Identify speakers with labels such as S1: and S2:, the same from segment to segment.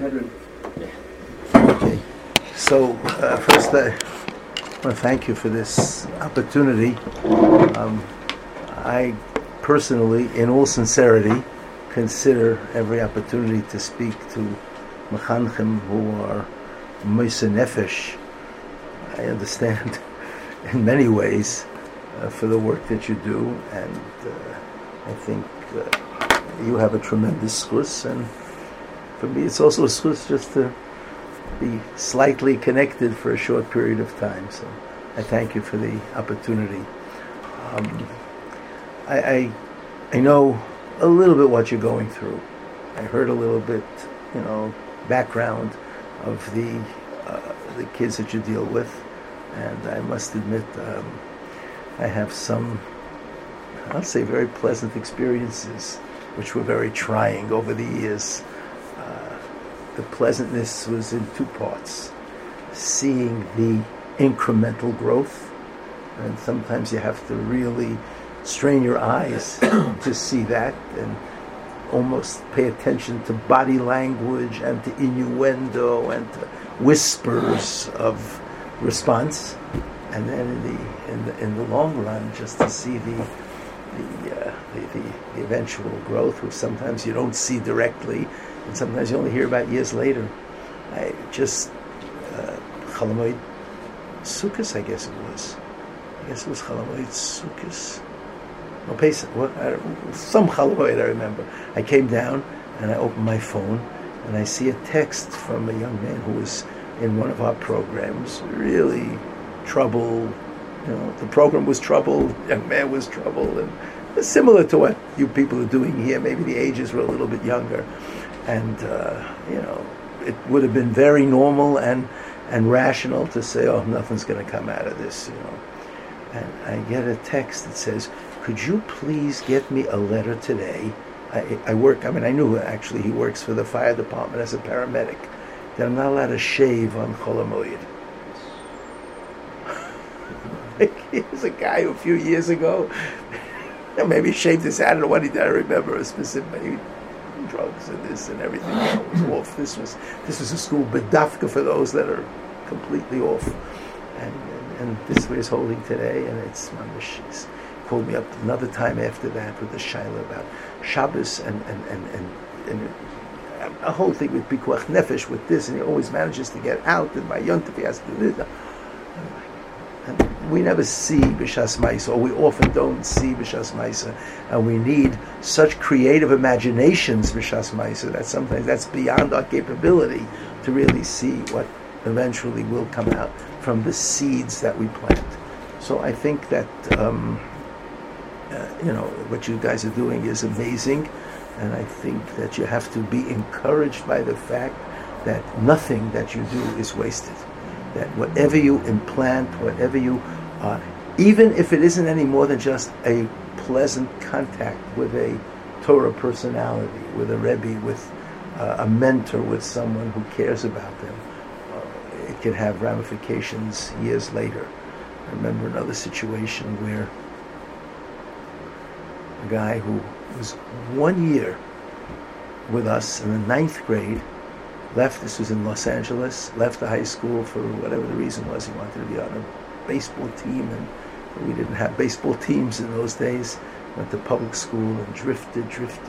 S1: 100. Okay. So first, I want to thank you for this opportunity. I personally, in all sincerity, consider every opportunity to speak to mechanchim who are moser nefesh. I understand in many ways for the work that you do, and I think you have a tremendous schus, and for me it's also a schus just to be slightly connected for a short period of time. So I thank you for the opportunity. I know a little bit what you're going through. I heard a little bit, background of the kids that you deal with, and I must admit I have some, I'll say, very pleasant experiences which were very trying over the years. The pleasantness was in two parts: seeing the incremental growth, and sometimes you have to really strain your eyes to see that, and almost pay attention to body language and to innuendo and to whispers of response, and then in the long run, just to see the eventual growth, which sometimes you don't see directly, and sometimes you only hear about years later. I just Chalamoid Sukkos, I guess it was Chalamoid Sukkos. No, Pesach. Some Chalamoid, I remember. I came down and I opened my phone and I see a text from a young man who was in one of our programs, really troubled. The program was troubled, the young man was troubled, and it's similar to what you people are doing here. Maybe the ages were a little bit younger, and it would have been very normal and rational to say, "Oh, nothing's going to come out of this," And I get a text that says, "Could you please get me a letter today?" I knew actually he works for the fire department as a paramedic, that I'm not allowed to shave on Chol HaMoed. Here's a guy who a few years ago, maybe he shaved his head. I don't know what he did. I remember a specific, maybe drugs and this and everything. It was off. This was a school bedafka for those that are completely off. And this is what he's holding today, and it's mamish. He's called me up another time after that with the shaila about Shabbos and a whole thing with pikuach nefesh with this, and he always manages to get out, and by yontif he has to do this. And we never see b'shas ma'isa, or we often don't see b'shas ma'isa, and we need such creative imaginations b'shas ma'isa that sometimes that's beyond our capability to really see what eventually will come out from the seeds that we plant. So I think that what you guys are doing is amazing, and I think that you have to be encouraged by the fact that nothing that you do is wasted. That whatever you implant, whatever you, even if it isn't any more than just a pleasant contact with a Torah personality, with a Rebbe, with a mentor, with someone who cares about them, it can have ramifications years later. I remember another situation where a guy who was 1 year with us in the 9th grade left. This was in Los Angeles. Left the high school for whatever the reason was. He wanted to be on a baseball team, and we didn't have baseball teams in those days. Went to public school and drifted.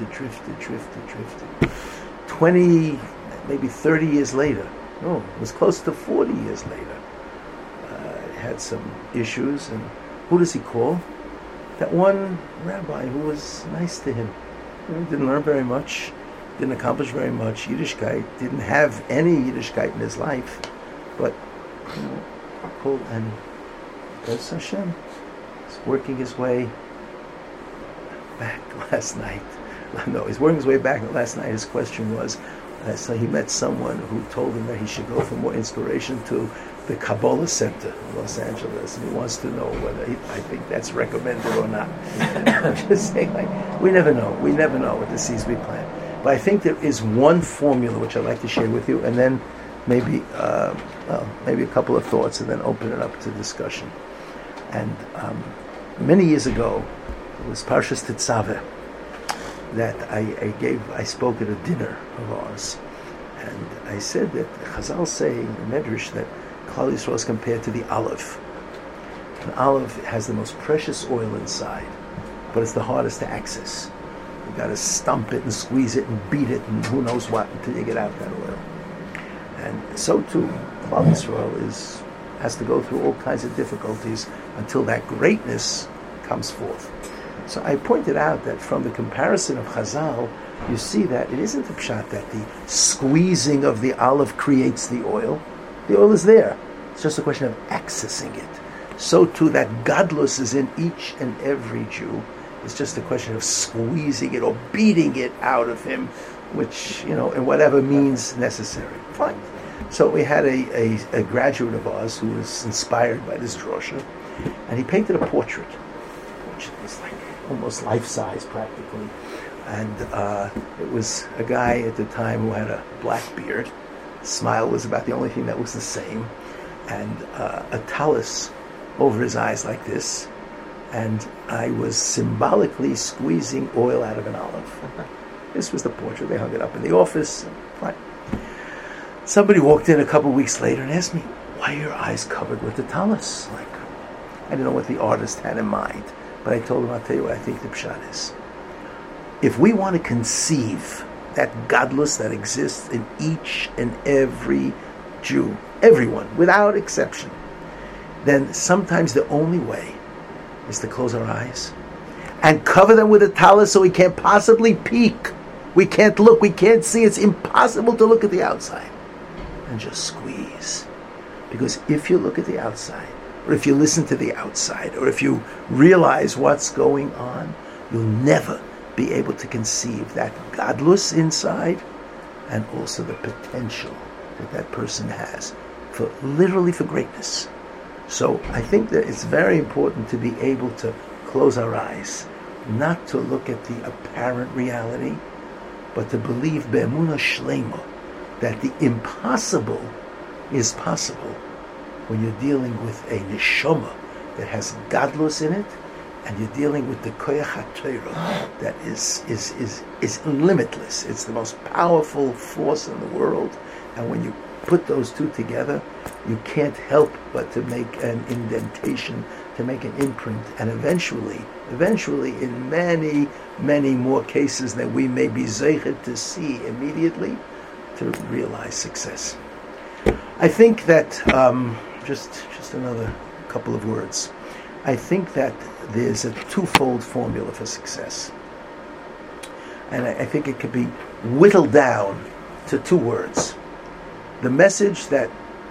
S1: 20, maybe 30 years later. No, it was close to 40 years later. Had some issues, and who does he call? That one rabbi who was nice to him. Didn't learn very much, didn't accomplish very much. Yiddishkeit, didn't have any Yiddishkeit in his life, but called, and Bez Hashem is working his way back last night. No, he's working his way back last night. His question was, so he met someone who told him that he should go for more inspiration to the Kabbalah Center in Los Angeles, and he wants to know whether I think that's recommended or not. I'm just saying, we never know what the seeds we plant. But I think there is one formula which I'd like to share with you, and then maybe a couple of thoughts, and then open it up to discussion. And many years ago, it was Parshas Tetzaveh that I spoke at a dinner of ours, and I said that Chazal say in the Medrash that Klal Yisrael is compared to the olive. An olive has the most precious oil inside, but it's the hardest to access. You got to stump it and squeeze it and beat it and who knows what until you get out that oil. And so too, Klal Yisrael has to go through all kinds of difficulties until that greatness comes forth. So I pointed out that from the comparison of Chazal, you see that it isn't the pshat that the squeezing of the olive creates the oil. The oil is there. It's just a question of accessing it. So too, that gadlus is in each and every Jew. It's just a question of squeezing it or beating it out of him, which, in whatever means necessary. Fine. So we had a graduate of ours who was inspired by this drosha, and he painted a portrait, which was like almost life-size practically. And it was a guy at the time who had a black beard. Smile was about the only thing that was the same. And a talus over his eyes like this. And I was symbolically squeezing oil out of an olive. This was the portrait. They hung it up in the office. Fine. Somebody walked in a couple of weeks later and asked me, why are your eyes covered with the talus? Like, I didn't know what the artist had in mind. But I told him, I'll tell you what I think the pshat is. If we want to conceive that gadlus that exists in each and every Jew, everyone, without exception, then sometimes the only way is to close our eyes and cover them with a talus so we can't possibly peek. We can't look, we can't see, it's impossible to look at the outside. And just squeeze. Because if you look at the outside, or if you listen to the outside, or if you realize what's going on, you'll never be able to conceive that gadlus inside and also the potential that person has for greatness. So I think that it's very important to be able to close our eyes, not to look at the apparent reality, but to believe be'emunah shlema that the impossible is possible when you're dealing with a neshama that has gadlus in it, and you're dealing with the koyach HaTorah that is limitless. It's the most powerful force in the world, and when you put those two together, you can't help but to make an indentation, to make an imprint, and eventually, in many, many more cases than we may be zeichet to see immediately, to realize success. I think that, just another couple of words, I think that there's a twofold formula for success. And I think it could be whittled down to two words. The message that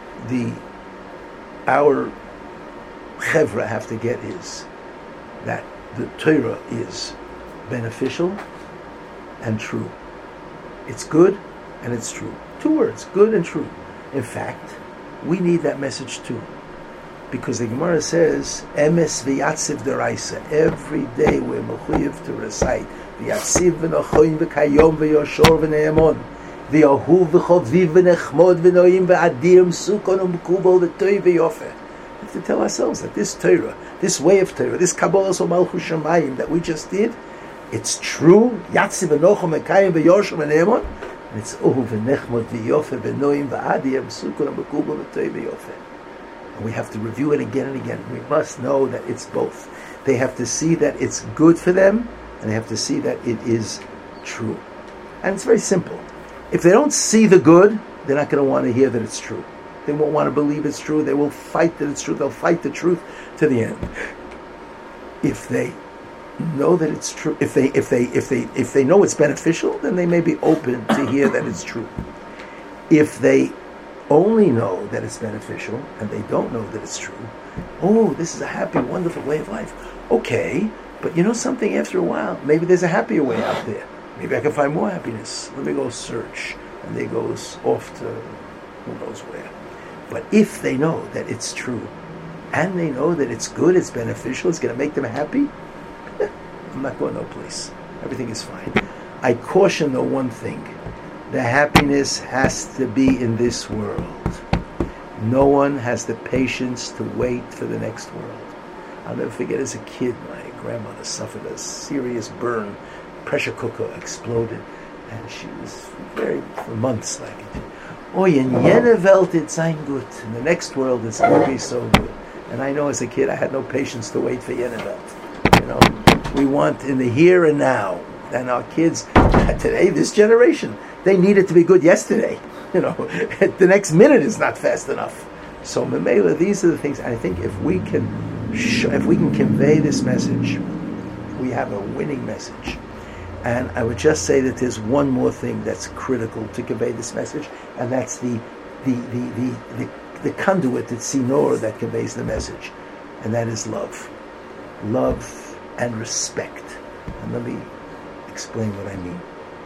S1: our chevra have to get is that the Torah is beneficial and true. It's good and it's true. Two words, good and true. In fact, we need that message too. Because the Gemara says, Emes v'yatziv deraisa. Every day we're mechuyev to recite v'yatziv v'nochoyim v'kayom v'yoshor v'ne'emon v'yahuv v'choviv v'nechmod v'noim v'adir m'sukon u'm'kubol v'toy v'yofeh. We have to tell ourselves that this Torah, this way of Torah, this Kabbalah so Malchus Shamayim that we just did, it's true. Yatziv v'nochom v'kayom v'yoshor v'ne'emon, and it's ohuv v'nechmod v'yofeh v'noim v'adir m'sukon u'm'kubol v'toy v'yofeh. And we have to review it again and again. We must know that it's both. They have to see that it's good for them, and they have to see that it is true. And it's very simple. If they don't see the good, they're not going to want to hear that it's true. They won't want to believe it's true. They will fight that it's true. They'll fight the truth to the end. If they know that it's true, if they know it's beneficial, then they may be open to hear that it's true. If they only know that it's beneficial and they don't know that it's true, oh, this is a happy, wonderful way of life. Okay, but you know something, after a while, maybe there's a happier way out there. Maybe I can find more happiness. Let me go search. And they goes off to who knows where. But if they know that it's true and they know that it's good, it's beneficial, it's going to make them happy, I'm not going no place. Everything is fine. I caution though one thing. The happiness has to be in this world. No one has the patience to wait for the next world. I'll never forget, as a kid, my grandmother suffered a serious burn. Pressure cooker exploded, and she was for months, like Oh, in jene Welt it's sein gut. In the next world it's going to be so good. And I know as a kid I had no patience to wait for jene Welt. You know, we want in the here and now. And our kids today, this generation, they need it to be good yesterday. You know, the next minute is not fast enough. So Memela, these are the things. I think if we can convey this message, we have a winning message. And I would just say that there's one more thing that's critical to convey this message, and that's the conduit, the tzinor that conveys the message, and that is love. Love and respect. And let me explain what I mean.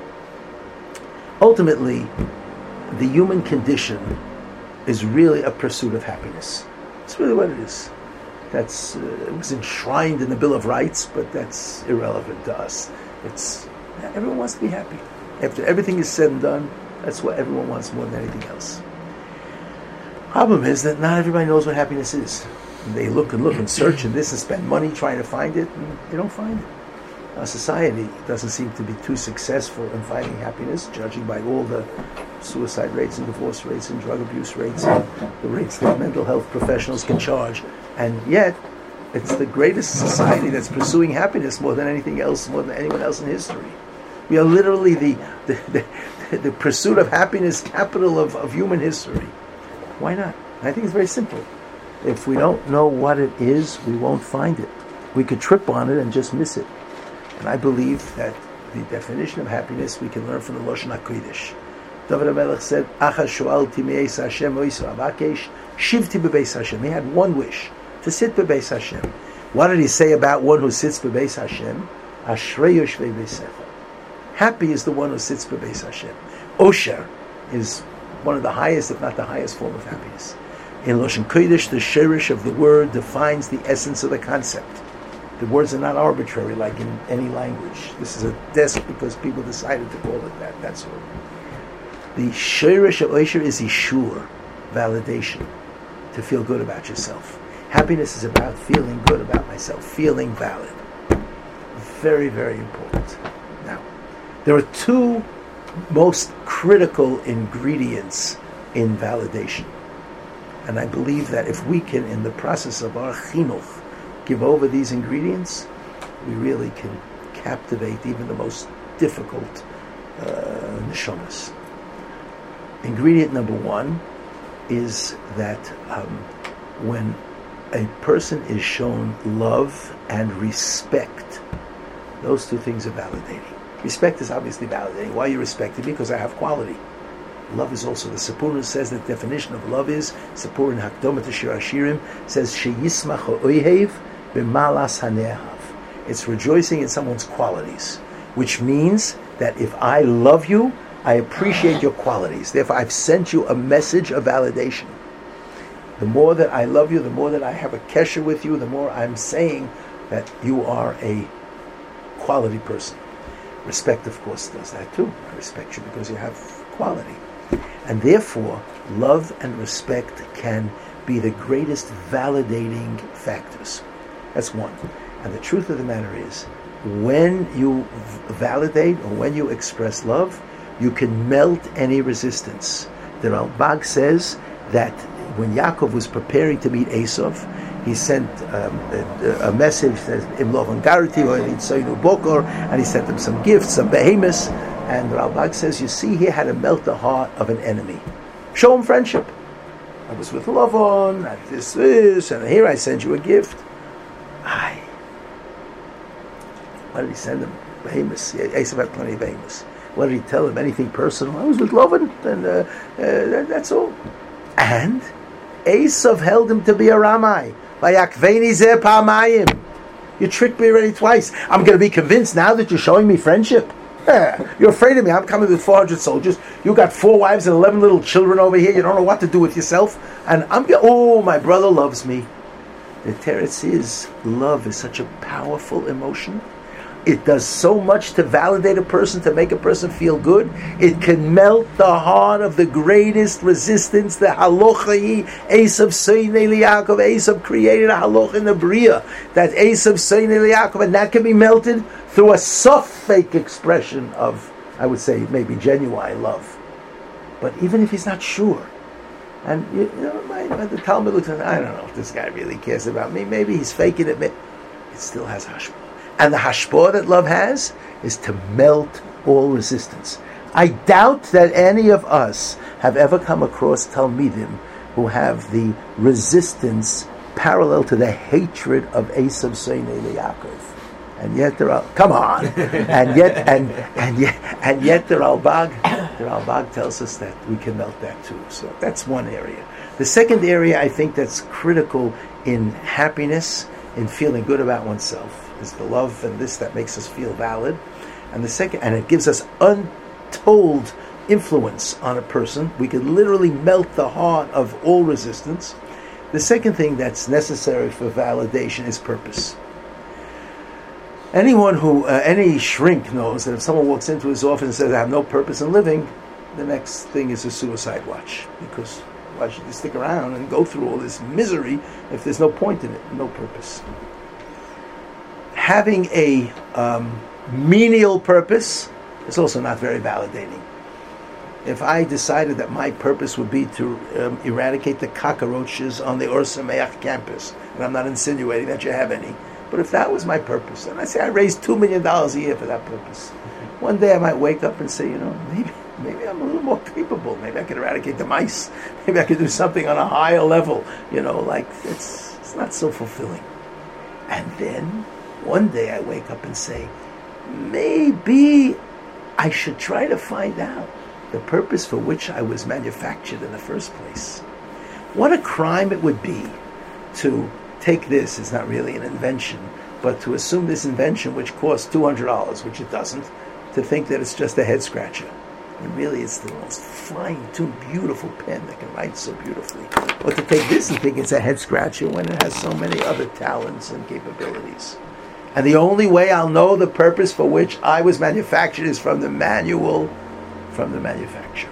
S1: Ultimately, the human condition is really a pursuit of happiness. It's really what it is. That's it was enshrined in the Bill of Rights, but that's irrelevant to us. Everyone wants to be happy. After everything is said and done, that's what everyone wants more than anything else. Problem is that not everybody knows what happiness is. And they look and search and this and spend money trying to find it, and they don't find it. Our society doesn't seem to be too successful in finding happiness, judging by all the suicide rates and divorce rates and drug abuse rates and the rates that mental health professionals can charge. And yet, it's the greatest society that's pursuing happiness more than anything else, more than anyone else in history. We are literally the pursuit of happiness capital of human history. Why not? I think it's very simple. If we don't know what it is, we won't find it. We could trip on it and just miss it. And I believe that the definition of happiness we can learn from the Lashon HaKodesh. David HaMelech said, Achas sho'alti me'eis Hashem oiso avakesh, shivti bebeis Hashem. He had one wish, to sit bebeis Hashem. What did he say about one who sits bebeis Hashem? Ashrei yoshvei beisecha. Happy is the one who sits bebeis Hashem. Osher is one of the highest, if not the highest form of happiness. In Lashon Kodesh, the shirish of the word defines the essence of the concept. The words are not arbitrary like in any language. This is a desk because people decided to call it that. That's all. The shirish of Osher is ishur, validation, to feel good about yourself. Happiness is about feeling good about myself, feeling valid. Very, very important. Now, there are two most critical ingredients in validation. And I believe that if we can, in the process of our chinuch, give over these ingredients, we really can captivate even the most difficult neshamas. Ingredient number one is that when a person is shown love and respect, those two things are validating. Respect is obviously validating. Why are you respecting me? Because I have quality. Love is also, the Sipurah says the definition of love is, Sipurah in Hakdama to Shir Hashirim says, Sheyismach ha'oihev b'malas hanehav. It's rejoicing in someone's qualities, which means that if I love you, I appreciate your qualities. Therefore, I've sent you a message of validation. The more that I love you, the more that I have a kesher with you, the more I'm saying that you are a quality person. Respect, of course, does that too. I respect you because you have quality. And therefore, love and respect can be the greatest validating factors. That's one. And the truth of the matter is, when you validate or when you express love, you can melt any resistance. The Ralbag says that when Yaakov was preparing to meet Esav, he sent a message that Im Lovan Garati or Itzoinu Bokor, and he sent him some gifts, some behemoths. And Ralbag says, you see, he had to melt the heart of an enemy. Show him friendship. I was with Lavan, and this, and here I send you a gift. What did he send him? Behemoths. Esav had plenty of behemoths. What did he tell him? Anything personal? I was with Lavan, and that's all. And Esav held him to be a Ramai. You tricked me already twice. I'm going to be convinced now that you're showing me friendship. You're afraid of me. I'm coming with 400 soldiers. You got 4 wives and 11 little children over here. You don't know what to do with yourself. And my brother loves me. The teretz is, love is such a powerful emotion. It does so much to validate a person, to make a person feel good. It can melt the heart of the greatest resistance, the halocha. Esav Seinei Liyaakov. Esav created a halocha in the Bria, that Esav Seinei Liyaakov, and that can be melted through a soft fake expression of, I would say, maybe genuine love. But even if he's not sure, and the Talmud looks at, I don't know if this guy really cares about me. Maybe he's faking it. It still has hashpah. And the hashpah that love has is to melt all resistance. I doubt that any of us have ever come across Talmidim who have the resistance parallel to the hatred of Esav Seinei Yaakov. And yet there are, come on, and yet the Ralbag tells us that we can melt that too. So that's one area. The second area I think that's critical in happiness, in feeling good about oneself, is the love and this that makes us feel valid. And the second, and it gives us untold influence on a person. We can literally melt the heart of all resistance. The second thing that's necessary for validation is purpose. Anyone who, any shrink knows that if someone walks into his office and says, I have no purpose in living, the next thing is a suicide watch. Because why should you stick around and go through all this misery if there's no point in it, no purpose? Having a menial purpose is also not very validating. If I decided that my purpose would be to eradicate the cockroaches on the Or Sameach campus, and I'm not insinuating that you have any, but if that was my purpose, and I say I raised $2 million a year for that purpose, one day I might wake up and say, maybe I'm a little more capable. Maybe I could eradicate the mice. Maybe I could do something on a higher level. It's not so fulfilling. And then one day I wake up and say, maybe I should try to find out the purpose for which I was manufactured in the first place. What a crime it would be to take this, it's not really an invention, but to assume this invention, which costs $200, which it doesn't, to think that it's just a head scratcher. And really it's the most fine-tuned, beautiful pen that can write so beautifully. Or to take this and think it's a head scratcher when it has so many other talents and capabilities. And the only way I'll know the purpose for which I was manufactured is from the manual from the manufacturer.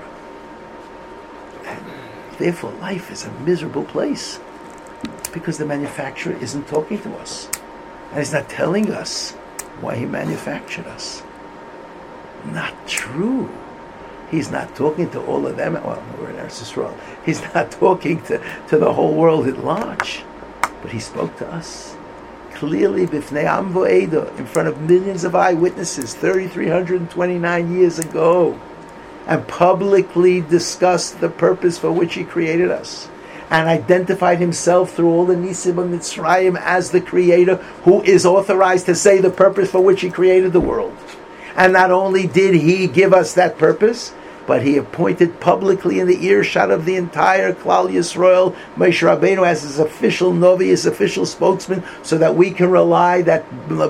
S1: And therefore life is a miserable place. Because the manufacturer isn't talking to us. And he's not telling us why he manufactured us. Not true. He's not talking to all of them. Well, we're in Eretz Yisrael. He's not talking to the whole world at large. But he spoke to us. Clearly, b'fnei am v'eda, in front of millions of eyewitnesses, 3,329 years ago. And publicly discussed the purpose for which he created us. And identified himself through all the Nisim of Mitzrayim as the creator who is authorized to say the purpose for which he created the world. And not only did he give us that purpose, but he appointed publicly in the earshot of the entire Klal Yisrael, Moshe Rabbeinu as his official Novi, his official spokesman, so that we can rely that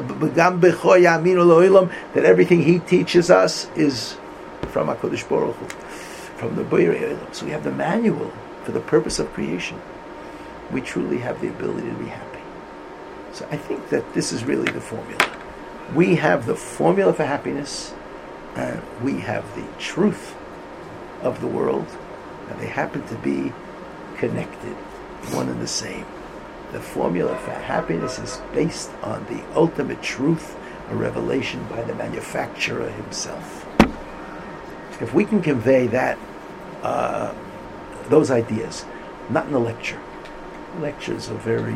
S1: that everything he teaches us is from HaKadosh Baruch Hu, from the Borei Olam. So we have the manual for the purpose of creation. We truly have the ability to be happy. So I think that this is really the formula. We have the formula for happiness, and we have the truth of the world, and they happen to be connected, one and the same. The formula for happiness is based on the ultimate truth, a revelation by the manufacturer himself. If we can convey that those ideas, not in a lecture. Lectures are very,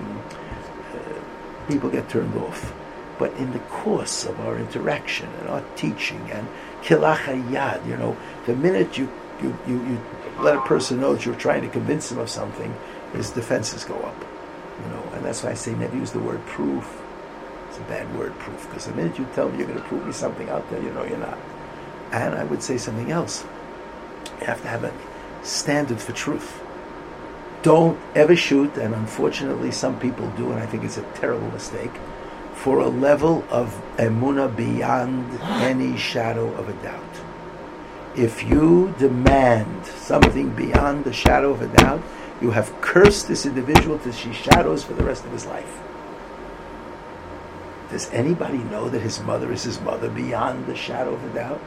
S1: people get turned off. But in the course of our interaction and our teaching and kilach hayad, the minute you let a person know that you're trying to convince him of something, his defenses go up. And that's why I say never use the word proof. It's a bad word, proof, because the minute you tell me you're going to prove me something out there, you're not. And I would say something else. You have to have a standard for truth. Don't ever shoot, and unfortunately some people do, and I think it's a terrible mistake, for a level of emunah beyond any shadow of a doubt. If you demand something beyond the shadow of a doubt, you have cursed this individual to see shadows for the rest of his life. Does anybody know that his mother is his mother beyond the shadow of a doubt?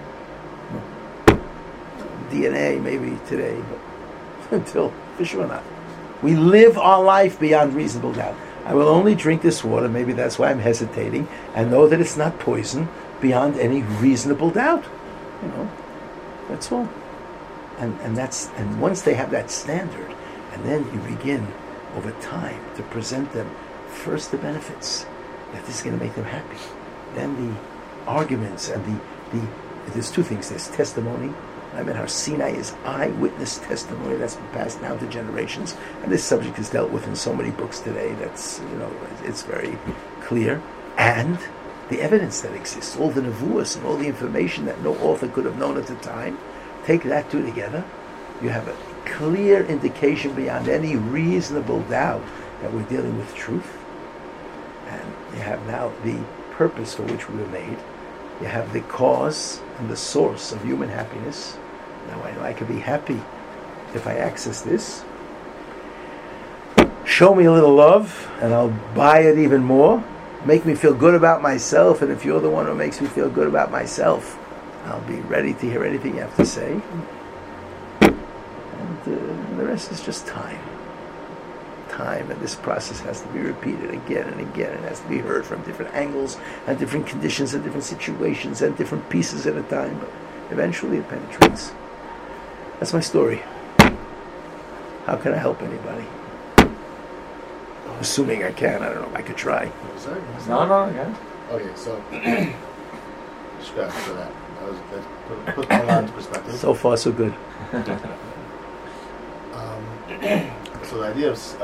S1: DNA maybe today, but until, for sure not. We live our life beyond reasonable doubt. I will only drink this water, maybe that's why I'm hesitating, and know that it's not poison beyond any reasonable doubt. That's all. and once they have that standard, and then you begin over time to present them first the benefits that this is going to make them happy, then the arguments and the there's two things. There's testimony. I mean, Har Sinai is eyewitness testimony that's been passed down to generations, and this subject is dealt with in so many books today. That's it's very clear, and the evidence that exists, all the nevuos and all the information that no author could have known at the time. Take that two together, you have a clear indication beyond any reasonable doubt that we're dealing with truth, and you have now the purpose for which we were made. You have the cause and the source of human happiness. Now I know I can be happy if I access this. Show me a little love, and I'll buy it even more. Make me feel good about myself, and if you're the one who makes me feel good about myself, I'll be ready to hear anything you have to say. And the rest is just time. Time, and this process has to be repeated again and again. It has to be heard from different angles and different conditions and different situations and different pieces at a time. But eventually it penetrates. That's my story. How can I help anybody? Assuming I can. I don't know if I could try.
S2: No, yeah.
S3: Okay, so scratch for that. Put that into perspective.
S1: So far, so good.
S3: So the idea of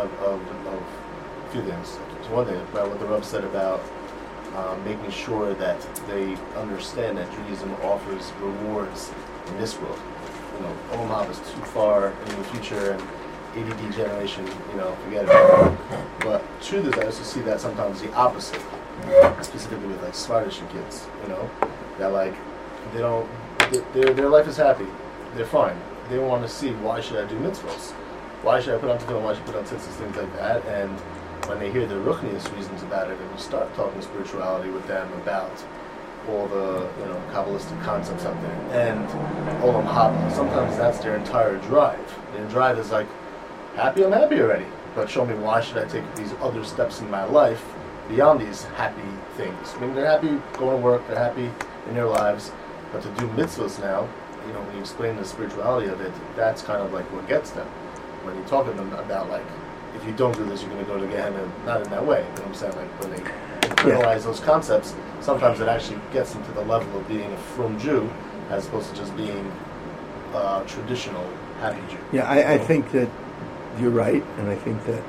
S3: a few things. So one thing about what the Rav said about making sure that they understand that Judaism offers rewards in this world. Olam Haba is too far in the future, and ADD generation, forget it. But truth is, I also see that sometimes the opposite, specifically with like Svardish kids. That like they don't, their life is happy, they're fine. They want to see, why should I do mitzvahs? Why should I put on tefillin? Why should I put on tzitzis? Things like that. And when they hear the ruchnius reasons about it, and you start talking spirituality with them about all the Kabbalistic concepts out there and Olam Haba, sometimes that's their entire drive. Their drive is like, happy, I'm happy already. But show me, why should I take these other steps in my life beyond these happy things? I mean, they're happy going to work, they're happy in their lives, but to do mitzvahs now, when you explain the spirituality of it, that's kind of like what gets them. When you talk to them about, like, if you don't do this, you're going to go to Gehenna, not in that way. You know what I'm saying? Like, when they internalize those concepts, sometimes it actually gets them to the level of being a frum Jew, as opposed to just being a traditional happy Jew.
S1: Yeah, I think that you're right, and I think that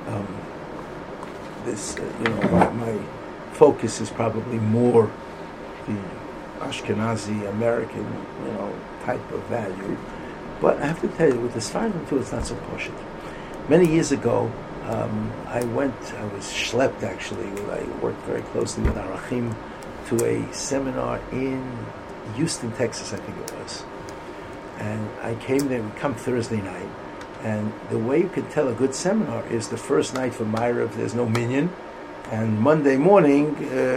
S1: this, my focus is probably more the Ashkenazi American, type of value. But I have to tell you, with the Sfardim too, it's not so poshut. Many years ago, I was schlepped actually. I worked very closely with Arachim to a seminar in Houston, Texas, I think it was. And I came there, we come Thursday night, and the way you can tell a good seminar is the first night for Ma'ariv, there's no minyan, and Monday morning,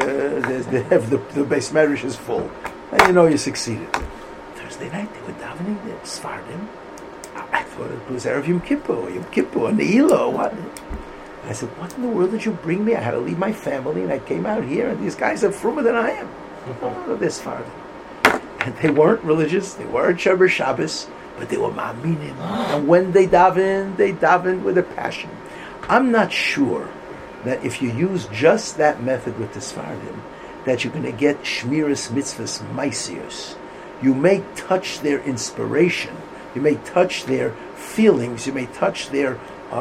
S1: the base marriage is full. And you succeeded. Thursday night, they were davening there, Sfardim. I thought it was Erev Yom Kippur, Ne'ilah, what? I said, what in the world did you bring me? I had to leave my family, and I came out here, and these guys are frummer than I am. Oh, they're Sfardim. And they weren't religious, they weren't Shomer Shabbos, but they were ma'aminim. And when they davened with a passion. I'm not sure that if you use just that method with the Sfardim, that you're going to get Shmiras Mitzvahs Maisius. You may touch their inspiration, you may touch their feelings, you may touch their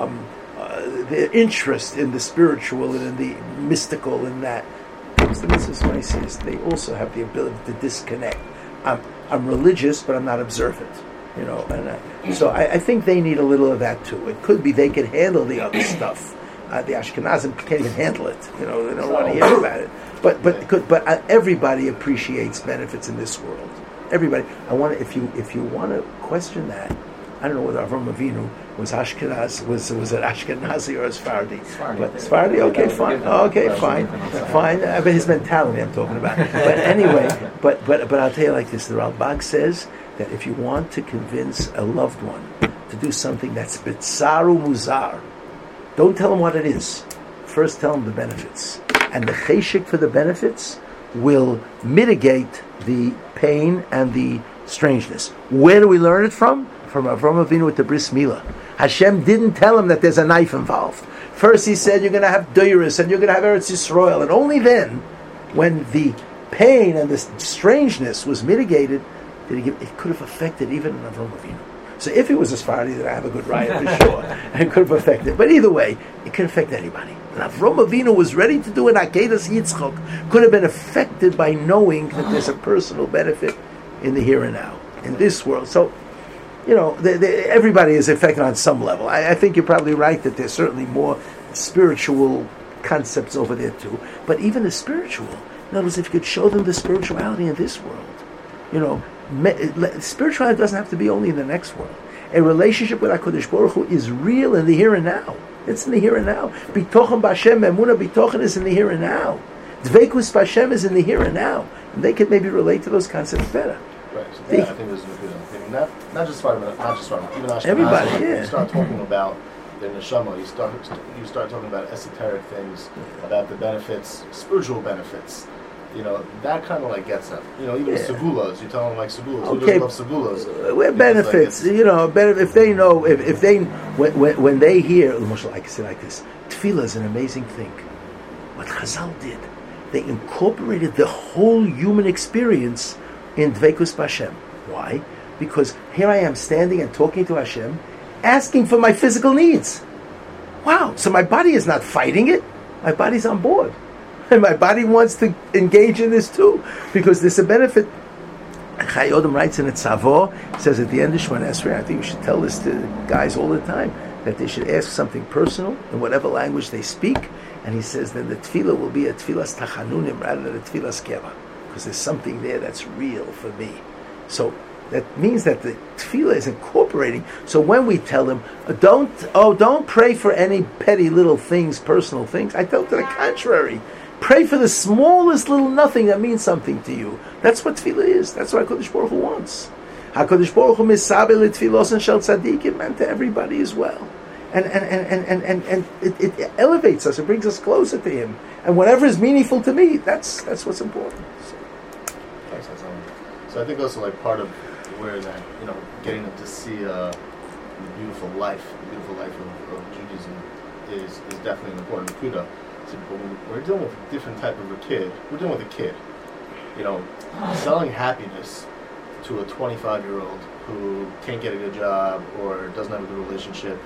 S1: interest in the spiritual and in the mystical and that. Because the Mitzvahs Maisius, they also have the ability to disconnect. I'm religious, but I'm not observant. So I think they need a little of that too. It could be they can handle the other stuff. The Ashkenazim can't even handle it. They don't want to hear about it. But everybody appreciates benefits in this world. Everybody. If you want to question that, I don't know whether Avram Avinu was Ashkenaz, was it Ashkenazi or Sephardi? But Sephardi, okay, fine. Fine. But his mentality I'm talking about. But anyway, but I'll tell you like this: the Ralbag says that if you want to convince a loved one to do something that's bitzaru muzar, don't tell them what it is. First, tell them the benefits, and the cheshik for the benefits will mitigate the pain and the strangeness. Where do we learn it from? from Avraham Avinu with the bris milah. Hashem didn't tell him that there's a knife involved. First he said you're going to have Deiris and you're going to have Eretz Yisrael, and only then, when the pain and the strangeness was mitigated, did he give, it could have affected even Avraham Avinu. So if it was a Sephardi, then I have a good raya for sure. It could have affected. But either way, it could affect anybody. And Avraham Avinu was ready to do an Akedas Yitzchok, could have been affected by knowing that there's a personal benefit in the here and now, in this world. So, everybody is affected on some level. I think you're probably right that there's certainly more spiritual concepts over there too. But even the spiritual, in other words, if you could show them the spirituality in this world, spirituality doesn't have to be only in the next world. A relationship with HaKadosh Baruch Hu is real in the here and now. It's in the here and now. Bitochen b'Hashem, emunah bitochen is in the here and now. Dveikus b'Hashem is in the here and now. And they could maybe relate to those concepts better.
S3: Right. So I think there's a good thing. Not just Svardim, even Ashkenazim.
S1: Everybody, yeah.
S3: You start talking about the neshama. You start talking about esoteric things, about the benefits, spiritual benefits. That kind of gets them. Even segulas. You tell them segulas.
S1: Okay.
S3: Who doesn't love segulas?
S1: We're benefits. If they know, if they when they hear, like I said, like this, tefillah is an amazing thing. What Chazal did, they incorporated the whole human experience in Dveikus b'Hashem. Why? Because here I am standing and talking to Hashem, asking for my physical needs. Wow! So my body is not fighting it. My body's on board. And my body wants to engage in this too, because there's a benefit. Chai Odom writes in a Tzavo, says at the end of Shemona Esrei, I think we should tell this to guys all the time, that they should ask something personal in whatever language they speak, and he says that the tefillah will be a tefillas tachanunim rather than a tefillas keva, because there's something there that's real for me. So that means that the tefillah is incorporating. So when we tell them, don't pray for any petty little things, personal things, I tell them to the contrary. Pray for the smallest little nothing that means something to you. That's what tefillah is. That's what HaKadosh Baruch Hu wants. HaKadosh Baruch Hu misabel l'tfilos shel tzaddikim, and to everybody as well. And it elevates us. It brings us closer to Him. And whatever is meaningful to me, that's what's important.
S3: So I think also part of where that getting them to see the beautiful life of Judaism is definitely an important kuda. But we're dealing with a different type of a kid. We're dealing with a kid. Selling happiness to a 25-year-old who can't get a good job or doesn't have a good relationship,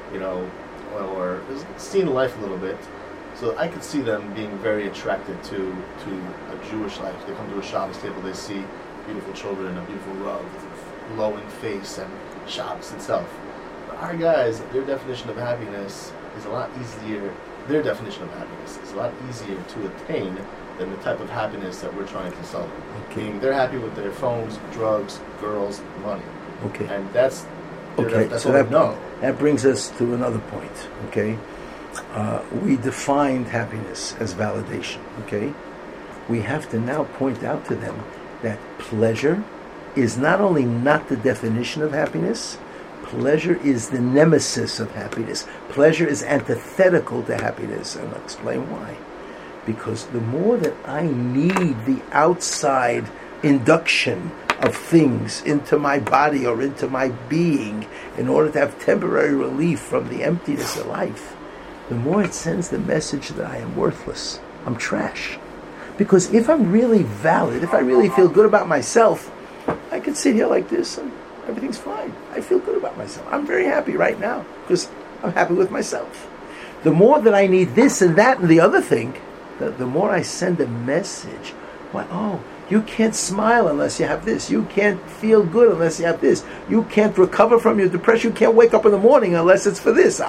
S3: or is seeing life a little bit. So I could see them being very attracted to a Jewish life. They come to a Shabbos table, they see beautiful children, a beautiful Rav with a glowing face, and Shabbos itself. But our guys, their definition of happiness is a lot easier. Their definition of happiness is a lot easier to attain than the type of happiness that we're trying to sell them.
S1: Okay.
S3: Meaning they're happy with their phones, drugs, girls, money.
S1: Okay.
S3: And that's
S1: so
S3: all they know.
S1: That brings us to another point. Okay. We defined happiness as validation. Okay. We have to now point out to them that pleasure is not only not the definition of happiness. Pleasure is the nemesis of happiness. Pleasure is antithetical to happiness, and I'll explain why. Because the more that I need the outside induction of things into my body or into my being in order to have temporary relief from the emptiness of life, the more it sends the message that I am worthless. I'm trash. Because if I'm really valid, if I really feel good about myself, I can sit here like this and everything's fine. I feel good about myself. I'm very happy right now because I'm happy with myself. The more that I need this and that and the other thing, the more I send a message. Why, you can't smile unless you have this. You can't feel good unless you have this. You can't recover from your depression. You can't wake up in the morning unless it's for this.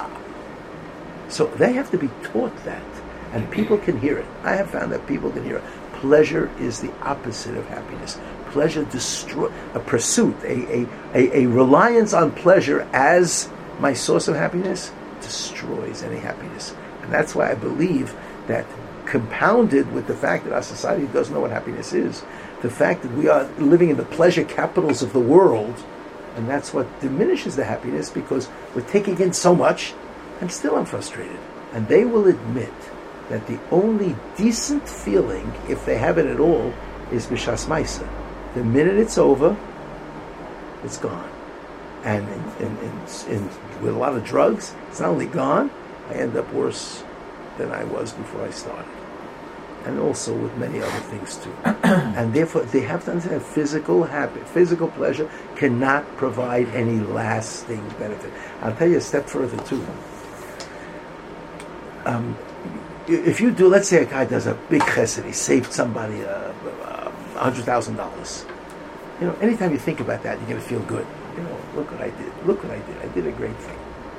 S1: So they have to be taught that. And people can hear it. I have found that people can hear it. Pleasure is the opposite of happiness. Pleasure a pursuit, a reliance on pleasure as my source of happiness destroys any happiness. And that's why I believe that, compounded with the fact that our society doesn't know what happiness is, the fact that we are living in the pleasure capitals of the world, and that's what diminishes the happiness, because we're taking in so much, and still I'm frustrated. And they will admit that the only decent feeling, if they have it at all, is b'shas maisa. The minute it's over, it's gone. And with a lot of drugs, it's not only gone, I end up worse than I was before I started. And also with many other things too. And therefore, they have to understand physical pleasure cannot provide any lasting benefit. I'll tell you a step further too. If you do, let's say a guy does a big chesed, he saved somebody $100,000. You know, anytime you think about that, you're going to feel good. You know, look what I did. Look what I did. I did a great thing.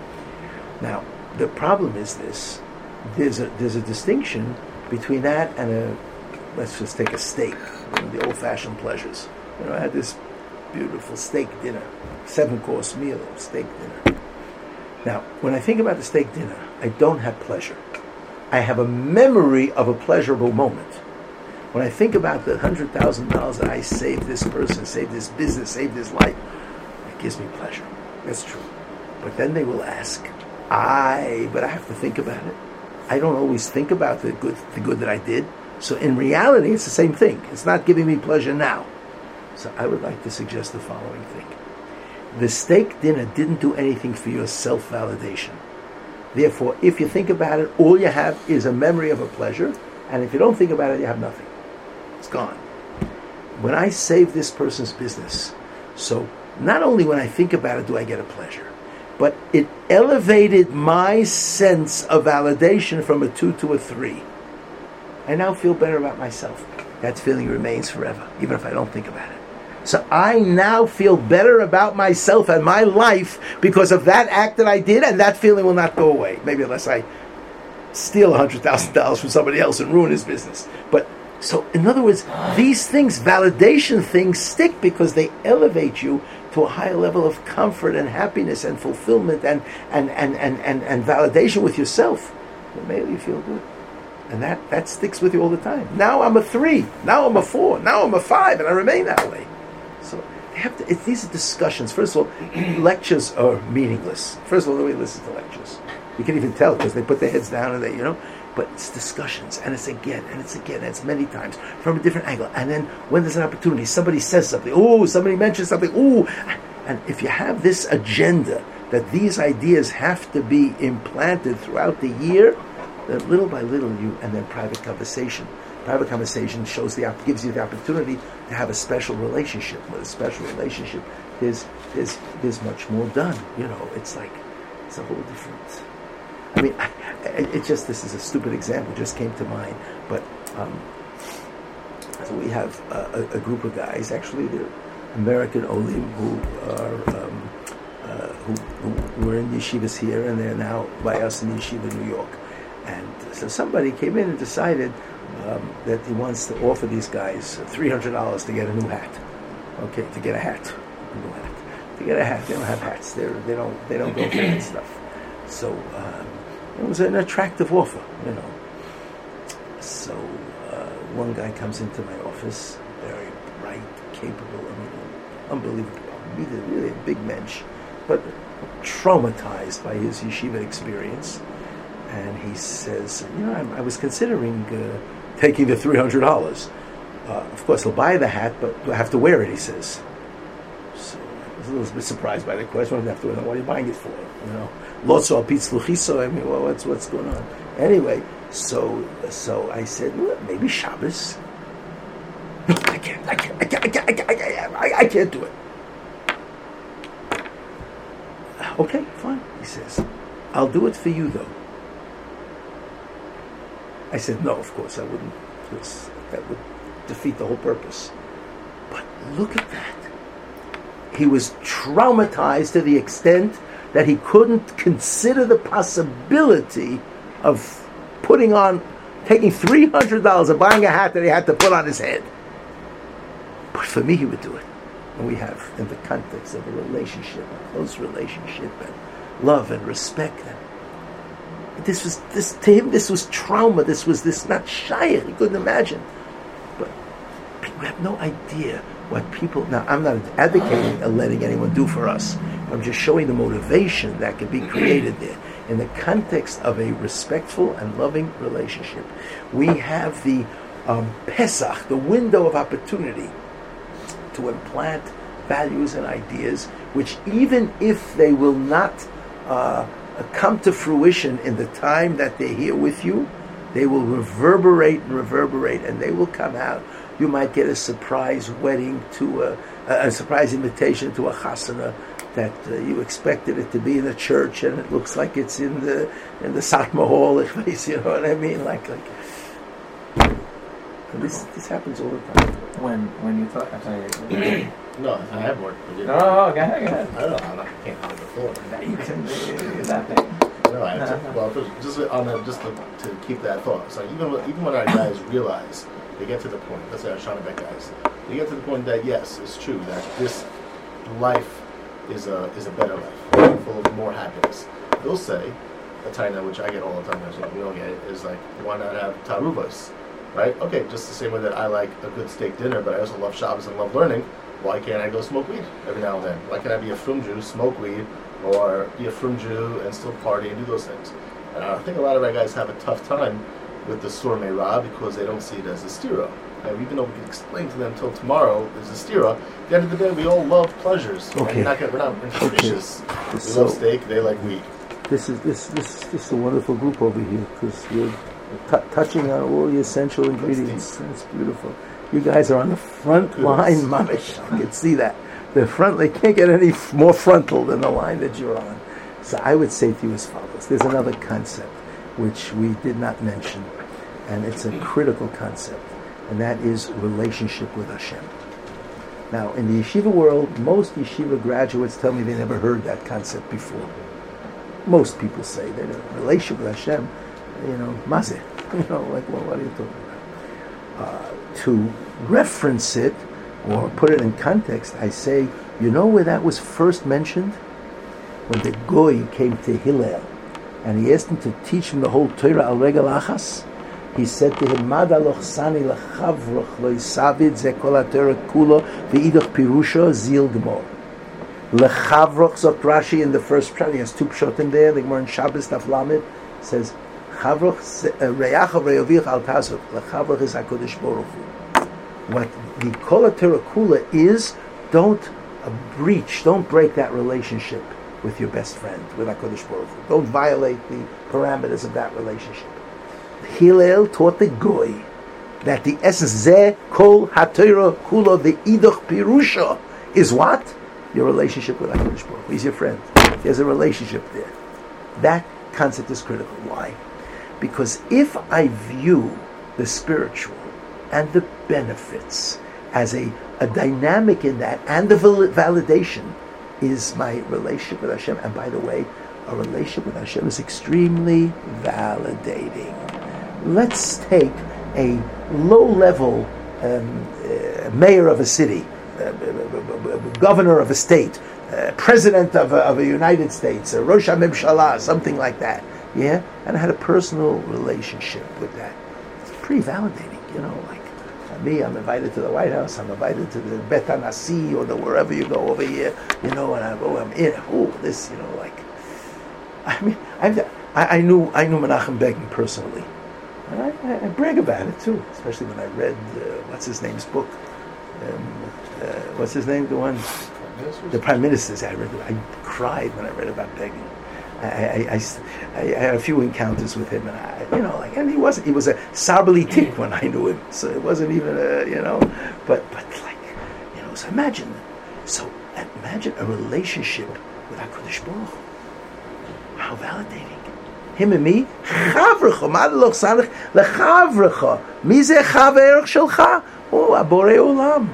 S1: Now, the problem is this: there's a distinction between that and let's just take a steak, the old-fashioned pleasures. You know, I had this beautiful steak dinner, 7-course meal, steak dinner. Now, when I think about the steak dinner, I don't have pleasure. I have a memory of a pleasurable moment. When I think about the $100,000 that I saved this person, saved this business, saved his life, it gives me pleasure. That's true. But then they will ask, but I have to think about it. I don't always think about the good that I did. So in reality, it's the same thing. It's not giving me pleasure now. So I would like to suggest the following thing. The steak dinner didn't do anything for your self-validation. Therefore, if you think about it, all you have is a memory of a pleasure. And if you don't think about it, you have nothing. It's gone. When I save this person's business, so not only when I think about it do I get a pleasure, but it elevated my sense of validation from a 2 to a 3. I now feel better about myself. That feeling remains forever, even if I don't think about it. So I now feel better about myself and my life because of that act that I did, and that feeling will not go away. Maybe unless I steal $100,000 from somebody else and ruin his business. But so, in other words, these things, validation things, stick because they elevate you to a higher level of comfort and happiness and fulfillment and validation with yourself. It made you feel good. And that sticks with you all the time. Now I'm a 3. Now I'm a 4. Now I'm a 5. And I remain that way. So these are discussions. First of all, lectures are meaningless. First of all, nobody listens to lectures. You can even tell because they put their heads down and they, but it's discussions, and it's again, and it's many times from a different angle. And then when there's an opportunity, somebody says something, somebody mentions something, and if you have this agenda that these ideas have to be implanted throughout the year, then little by little and then private conversation gives you the opportunity to have a special relationship. With a special relationship, there's much more done. It's like it's a whole different. I mean, this is a stupid example, just came to mind, but so we have a group of guys, actually they're American Olim who were in yeshivas here, and they're now by us in yeshiva in New York. And so somebody came in and decided that he wants to offer these guys $300 to get a new hat. Okay, to get a hat, a new hat. To get a hat, they don't have hats. They don't go for that stuff. So it was an attractive offer, So one guy comes into my office, very bright, capable, unbelievable, really a big mensch, but traumatized by his yeshiva experience. And he says, I was considering taking the $300. Of course, he'll buy the hat, but do I have to wear it, he says. So I was a little bit surprised by the question. I didn't have to know what are you buying it for, Lotso apitz luchiso. I mean, what's going on? Anyway, so I said, well, maybe Shabbos. No, I can't do it. Okay, fine, he says. I'll do it for you, though. I said, no, of course, I wouldn't. That would defeat the whole purpose. But look at that. He was traumatized to the extent that he couldn't consider the possibility of taking $300 and buying a hat that he had to put on his head. But for me, he would do it. And we have, in the context of a relationship, a close relationship, and love and respect. And to him, this was trauma. This was not shayach. He couldn't imagine. But people have no idea what people. Now, I'm not advocating letting anyone do for us. I'm just showing the motivation that can be created there in the context of a respectful and loving relationship. We have the Pesach, the window of opportunity, to implant values and ideas which even if they will not come to fruition in the time that they're here with you, they will reverberate, and they will come out. You might get a surprise wedding to a surprise invitation to a chasana that you expected it to be in a church, and it looks like it's in the Satmar Hall at least. You know what I mean? Like this happens all the time.
S2: When you thought, I'm sorry.
S3: No, I have worked.
S2: No, go ahead.
S3: I don't know. I can't do it before.
S2: You can do that thing.
S3: No, to keep that thought. So even when our guys realize, they get to the point, let's say our Shonabek guys, they get to the point that yes, it's true that this life is a better life, full of more happiness. They'll say, a taina, which I get all the time, so we don't get it, is like, why not have taruvas, right? Okay, just the same way that I like a good steak dinner, but I also love Shabbos and love learning. Why can't I go smoke weed every now and then? Why can't I be a frum Jew, smoke weed, or be a frum Jew and still party and do those things? And I think a lot of our guys have a tough time with the Sur Meirah because they don't see it as a stira. And even though we can explain to them until tomorrow there's a stira, at the end of the day we all love pleasures.
S1: Okay.
S3: We're not vicious. We love steak, they like weed.
S1: This is a wonderful group over here because you're touching on all the essential ingredients. That's beautiful. You guys are on the front line, mamish. I can see that. The front, they can't get any more frontal than the line that you're on. So I would say to you as follows. There's another concept which we did not mention, and it's a critical concept, and that is relationship with Hashem. Now, in the yeshiva world, most yeshiva graduates tell me they never heard that concept before. Most people say that a relationship with Hashem, mazeh, like, well, what are you talking about? To reference it or put it in context, I say, you know where that was first mentioned? When the Goy came to Hillel and he asked him to teach him the whole Torah al regel achas, he said to him, Mad aloch sani lechavroch lo isavid ze kol ha-Torah kulo v'idach pirusho zil gemor. Lechavroch, zok Rashi in the first pshat, he has two pshatim there, the Gemara in Shabbos Daf Lamed says, Chavroch reyachav re'ovich al tazuk. Lechavroch is HaKadosh Baruch Hu. What the kol ha-Torah kula is, don't break that relationship with your best friend, with HaKadosh Baruch Hu. Don't violate the parameters of that relationship. Hillel taught the Goy that the essence, Zeh kol ha-Torah kula v'idach pirusha, is what? Your relationship with HaKadosh Baruch Hu. He's your friend. There's a relationship there. That concept is critical. Why? Because if I view the spiritual and the benefits as a dynamic in that, and the validation is my relationship with Hashem. And by the way, a relationship with Hashem is extremely validating. Let's take a low-level mayor of a city, governor of a state, president of a United States, Rosh HaMemshalah, something like that. Yeah? And I had a personal relationship with that. It's pretty validating, like me, I'm invited to the White House, I'm invited to the Bet HaNasi or wherever you go over here, and I'm in, this, I mean, I knew Menachem Begin personally. And I brag about it too, especially when I read, what's his name's book? What's his name? The Prime Minister's. I cried when I read about Begin. I had a few encounters with him, and and he was a Sarbali Tik when I knew him, so it wasn't even but so imagine a relationship with HaKadosh Baruch Hu. How validating. Him and me, Chavrecha, Madaloch Sanach, Lechavrecha, Mize Chaverach Shelcha, Abore Olam.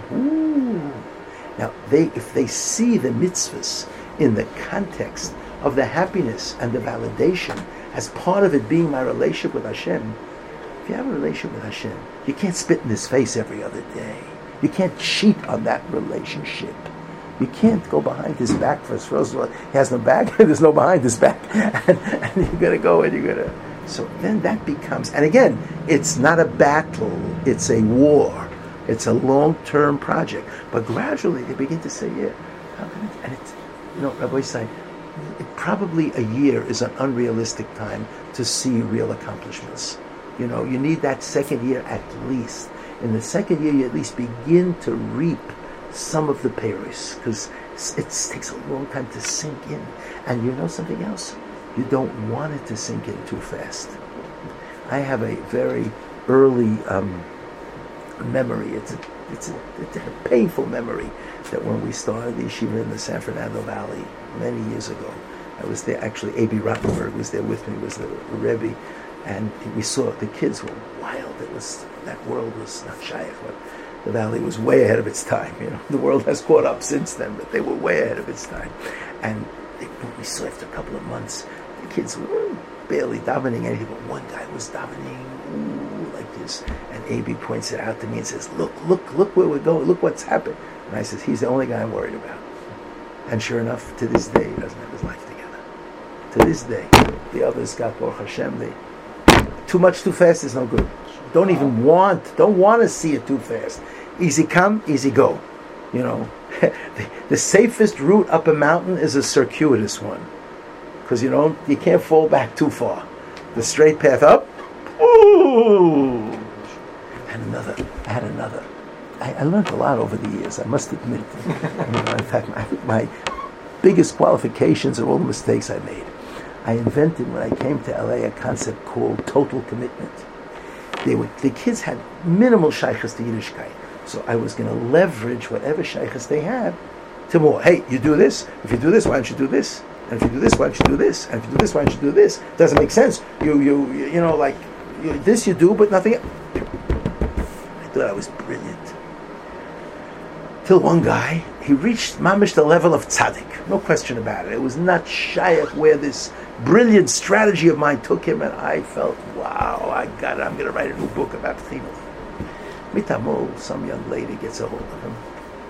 S1: Now, if they see the mitzvahs in the context of the happiness and the validation as part of it being my relationship with Hashem, if you have a relationship with Hashem, you can't spit in his face every other day. You can't cheat on that relationship. You can't go behind his back first. First of all, he has no back, there's no behind his back. And you're going to go and you're going to... So then that becomes... And again, it's not a battle, it's a war. It's a long-term project. But gradually they begin to say, how can it... And it's, Rabbi Isai, probably a year is an unrealistic time to see real accomplishments. You need that second year at least. In the second year, you at least begin to reap some of the peiros, because It takes a long time to sink in. And you know something else? You don't want it to sink in too fast. I have a very early memory. It's a painful memory that when we started the yeshiva in the San Fernando Valley many years ago, I was there. Actually, A.B. Rottenberg was there with me. Was the Rebbe, and we saw the kids were wild. That world was not shaykh, but the valley was way ahead of its time. The world has caught up since then, but they were way ahead of its time. And we saw after a couple of months, the kids were barely davening anything, but one guy was davening like this. And A.B. points it out to me and says, "Look where we're going. Look what's happened." And I said, "He's the only guy I'm worried about." And sure enough, to this day, he doesn't have his life together. To this day, the others got Baruch Hashem. Too much too fast is no good. Don't want to see it too fast. Easy come, easy go. The safest route up a mountain is a circuitous one, because you can't fall back too far. The straight path up. Ooh. I had another. I learned a lot over the years, I must admit. In fact, my biggest qualifications are all the mistakes I made. I invented, when I came to LA, a concept called total commitment. The kids had minimal shaykhs to Yiddishkeit, so I was going to leverage whatever shaykhs they had to more. Hey, you do this. If you do this, why don't you do this? And if you do this, why don't you do this? And if you do this, why don't you do this? Doesn't make sense. This you do, but nothing else. I thought I was brilliant. Till one guy, he reached mamish the level of tzaddik, no question about it. It was not shaykh where this brilliant strategy of mine took him, and I felt, wow, I got it. I'm going to write a new book about chinuch. Mitamol, some young lady gets a hold of him.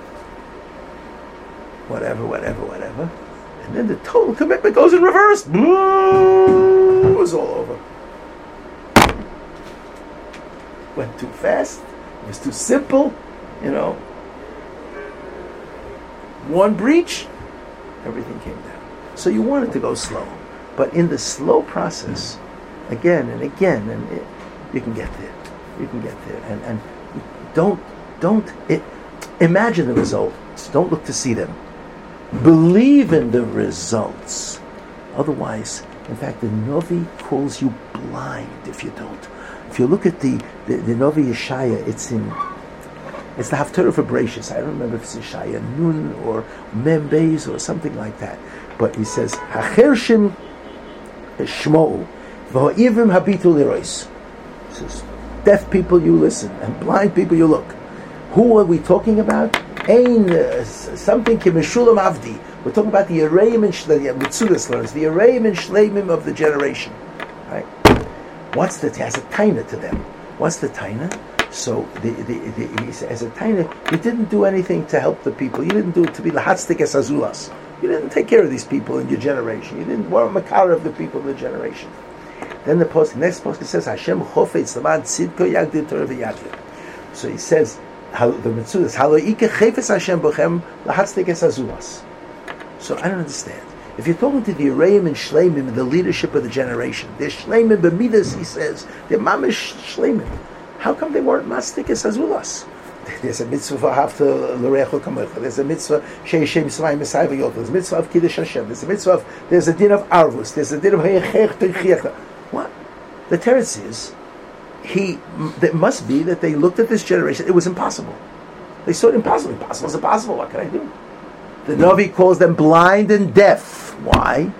S1: Whatever. And then the total commitment goes in reverse. It was all over. Went too fast. It was too simple. One breach, everything came down. So you want it to go slow. But in the slow process, again and again, you can get there. You can get there. And don't imagine the results. Don't look to see them. Believe in the results. Otherwise, in fact, the Novi calls you blind if you don't. If you look at the Novi Yeshaya, it's the Haftarah for Bereshis. I don't remember if it's Yeshaya Nun or Mem Beis or something like that. But he says, Hachershim Shmo'u, V'ha'ivim habitu lirois. He says, deaf people, you listen, and blind people, you look. Who are we talking about? Something Kimeshulam Avdi. We're talking about the Yereim and Mitzudas learns, the Yereim and Shleimim of the generation. Right? What's the has a taina to them? What's the taina? So he says, as a taina, you didn't do anything to help the people. You didn't do it to be lahatzdik es azulas. You didn't take care of these people in your generation. You didn't weren't makar of the people in the generation. Then the next post says, Hashem chofetz leman tzidko yagdir Torah v'yagdir. So he says, the Metzudas, halo ike chefetz Hashem b'chem lahatzdik es azulas. So I don't understand. If you're talking to the Yereim and Shleimim, the leadership of the generation, they're Shleimim b'midas, he says, they're mamish Shleimim. How come they weren't mastik es azulas? There's a mitzvah for hafta l'recho kamecha. There's a mitzvah she'eshem yisrael mesai v'yot. There's a mitzvah of kiddush Hashem. There's a din of arvus. There's a din of heyechech t'chiach. What? The teretz is, it must be that they looked at this generation. It was impossible. They saw it impossible. Impossible is impossible. What can I do? The Navi calls them blind and deaf. Why?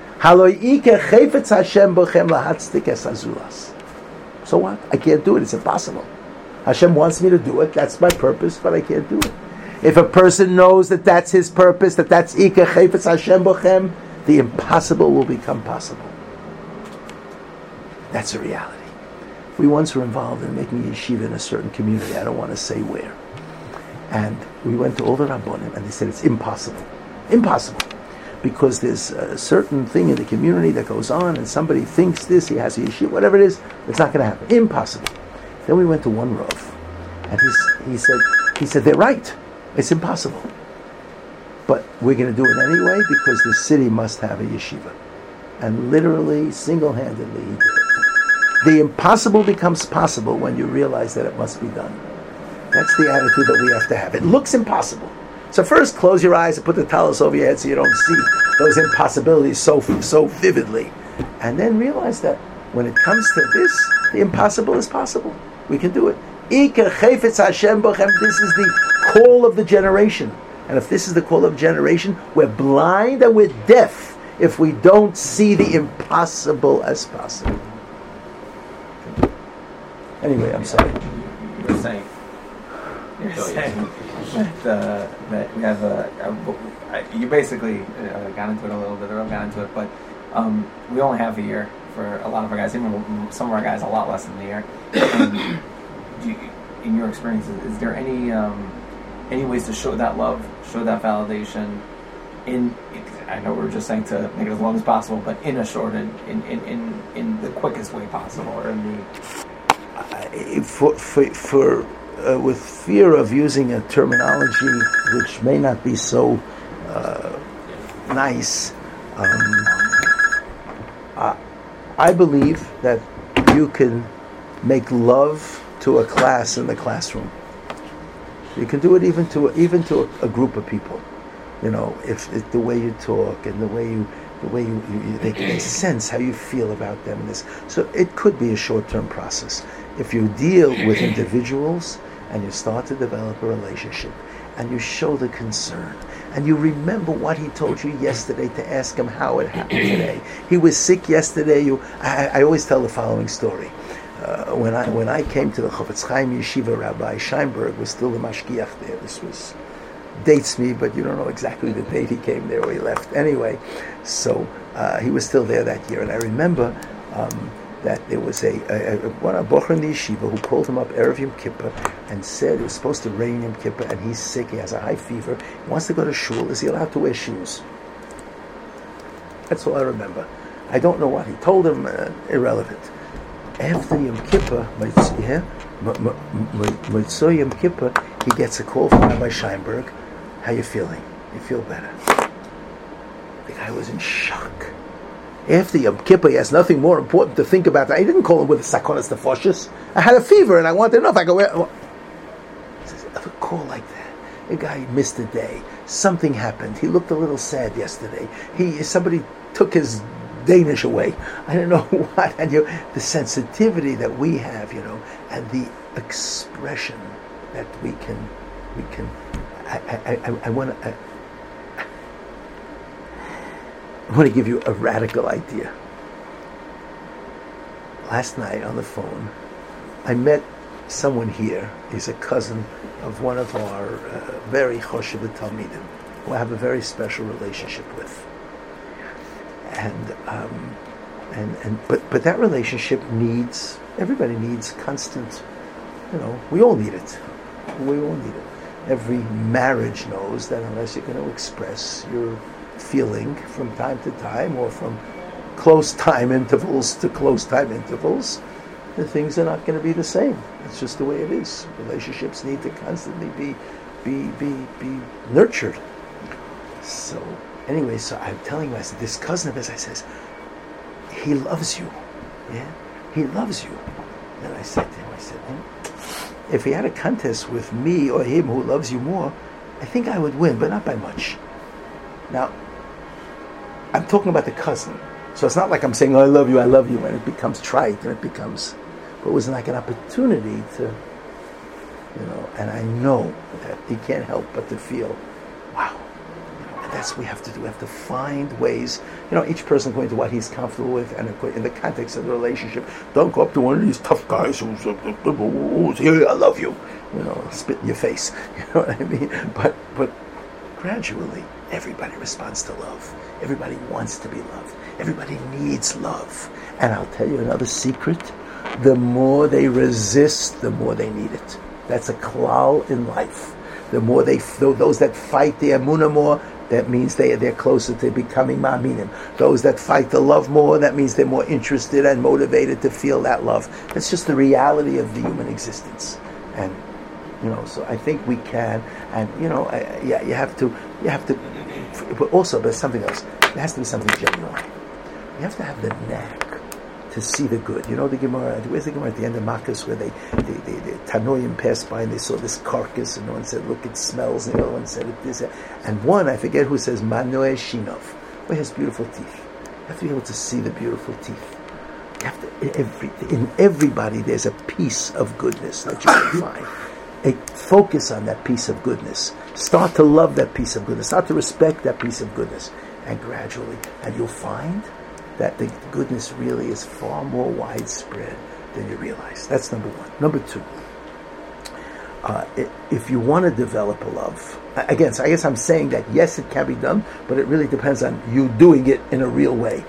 S1: So what? I can't do it. It's impossible. Hashem wants me to do it. That's my purpose, but I can't do it. If a person knows that that's his purpose, that's Ika Chayfetz Hashem Bochem, the impossible will become possible. That's a reality. We once were involved in making a yeshiva in a certain community. I don't want to say where. And we went to all the Rabbonim, and they said it's impossible. Impossible. Because there's a certain thing in the community that goes on, and somebody thinks this, he has a yeshiva, whatever it is, it's not going to happen. Impossible. Then we went to one Rav, and he said, they're right. It's impossible. But we're going to do it anyway because the city must have a yeshiva. And literally, single-handedly, he did it. The impossible becomes possible when you realize that it must be done. That's the attitude that we have to have. It looks impossible. So first, close your eyes and put the talis over your head so you don't see those impossibilities so vividly. And then realize that when it comes to this, the impossible is possible. We can do it. Iker chayfetz Hashem bochem. This is the call of the generation. And if this is the call of generation, we're blind and we're deaf if we don't see the impossible as possible. Anyway, I'm sorry.
S2: You're saying that we have you basically got into it a little bit, or got into it, but we only have a year for a lot of our guys, even some of our guys a lot less than a year. In your experience, is there any ways to show that love, show that validation? I know we were just saying to make it as long as possible, but in a short, in the quickest way possible, or in
S1: the with fear of using a terminology which may not be so nice, I believe that you can make love to a class in the classroom. You can do it even to a group of people. You know, if the way you talk and the way you they sense how you feel about them. So it could be a short-term process. If you deal with individuals and you start to develop a relationship and you show the concern and you remember what he told you yesterday to ask him how it happened today. He was sick yesterday. I always tell the following story. When I came to the Chofetz Chaim Yeshiva, Rabbi Scheinberg was still the mashgiach there. This was dates me, but you don't know exactly the date he came there or he left. Anyway, so he was still there that year, and I remember that there was a bocher in the yeshiva who called him up Erev Yom Kippur and said it was supposed to rain Yom Kippur, and he's sick, he has a high fever, he wants to go to shul. Is he allowed to wear shoes? That's all I remember. I don't know what he told him. Irrelevant. After Yom Kippur, Motzei Yom Kippur, he gets a call from Rabbi Scheinberg. How you feeling? You feel better? The guy was in shock. After Yom Kippur, he has nothing more important to think about. I didn't call him with a sakonas nefashos. I had a fever and I wanted to know if I could wear. He says, a call like that. The guy missed a day. Something happened. He looked a little sad yesterday. Somebody took his Danish away. I don't know what. And the sensitivity that we have, and the expression that we can. I want to give you a radical idea. Last night on the phone, I met someone here. He's a cousin of one of our very choshev talmidim, who I have a very special relationship with. But that relationship everybody needs constant. We all need it. We all need it. Every marriage knows that unless you're going to express your feeling from time to time, or from close time intervals to close time intervals, the things are not going to be the same. It's just the way it is. Relationships need to constantly be nurtured. So anyway, so I'm telling you, I said, this cousin of his, I says, he loves you. Yeah, he loves you. And I said to him, if he had a contest with me or him who loves you more, I think I would win, but not by much. Now, I'm talking about the cousin. So it's not like I'm saying, I love you, and it becomes trite, and it becomes, but it was like an opportunity to, and I know that he can't help but to feel, wow. And that's what we have to do. We have to find ways, each person going to what he's comfortable with, and in the context of the relationship. Don't go up to one of these tough guys who's here, I love you, spit in your face. You know what I mean? But gradually, everybody responds to love. Everybody wants to be loved. Everybody needs love. And I'll tell you another secret. The more they resist, the more they need it. That's a klal in life. The more those that fight the emunah more, that means they're closer to becoming ma'aminim. Those that fight the love more, that means they're more interested and motivated to feel that love. That's just the reality of the human existence. And so I think we can. And you have to. But also, there's something else. There has to be something genuine. You have to have the knack to see the good. You know the Gemara, where's the Gemara at the end of Makkos where the Tanoim passed by and they saw this carcass and one said, look, it smells, and the other one said, it is. And one, I forget who says, Manoe Shinov, who has beautiful teeth. You have to be able to see the beautiful teeth. You have to, in everybody there's a piece of goodness that you can find. Focus on that piece of goodness. Start to love that piece of goodness. Start to respect that piece of goodness. And gradually, and you'll find that the goodness really is far more widespread than you realize. That's number one. Number two, if you want to develop a love, again, so I guess I'm saying that yes, it can be done, but it really depends on you doing it in a real way.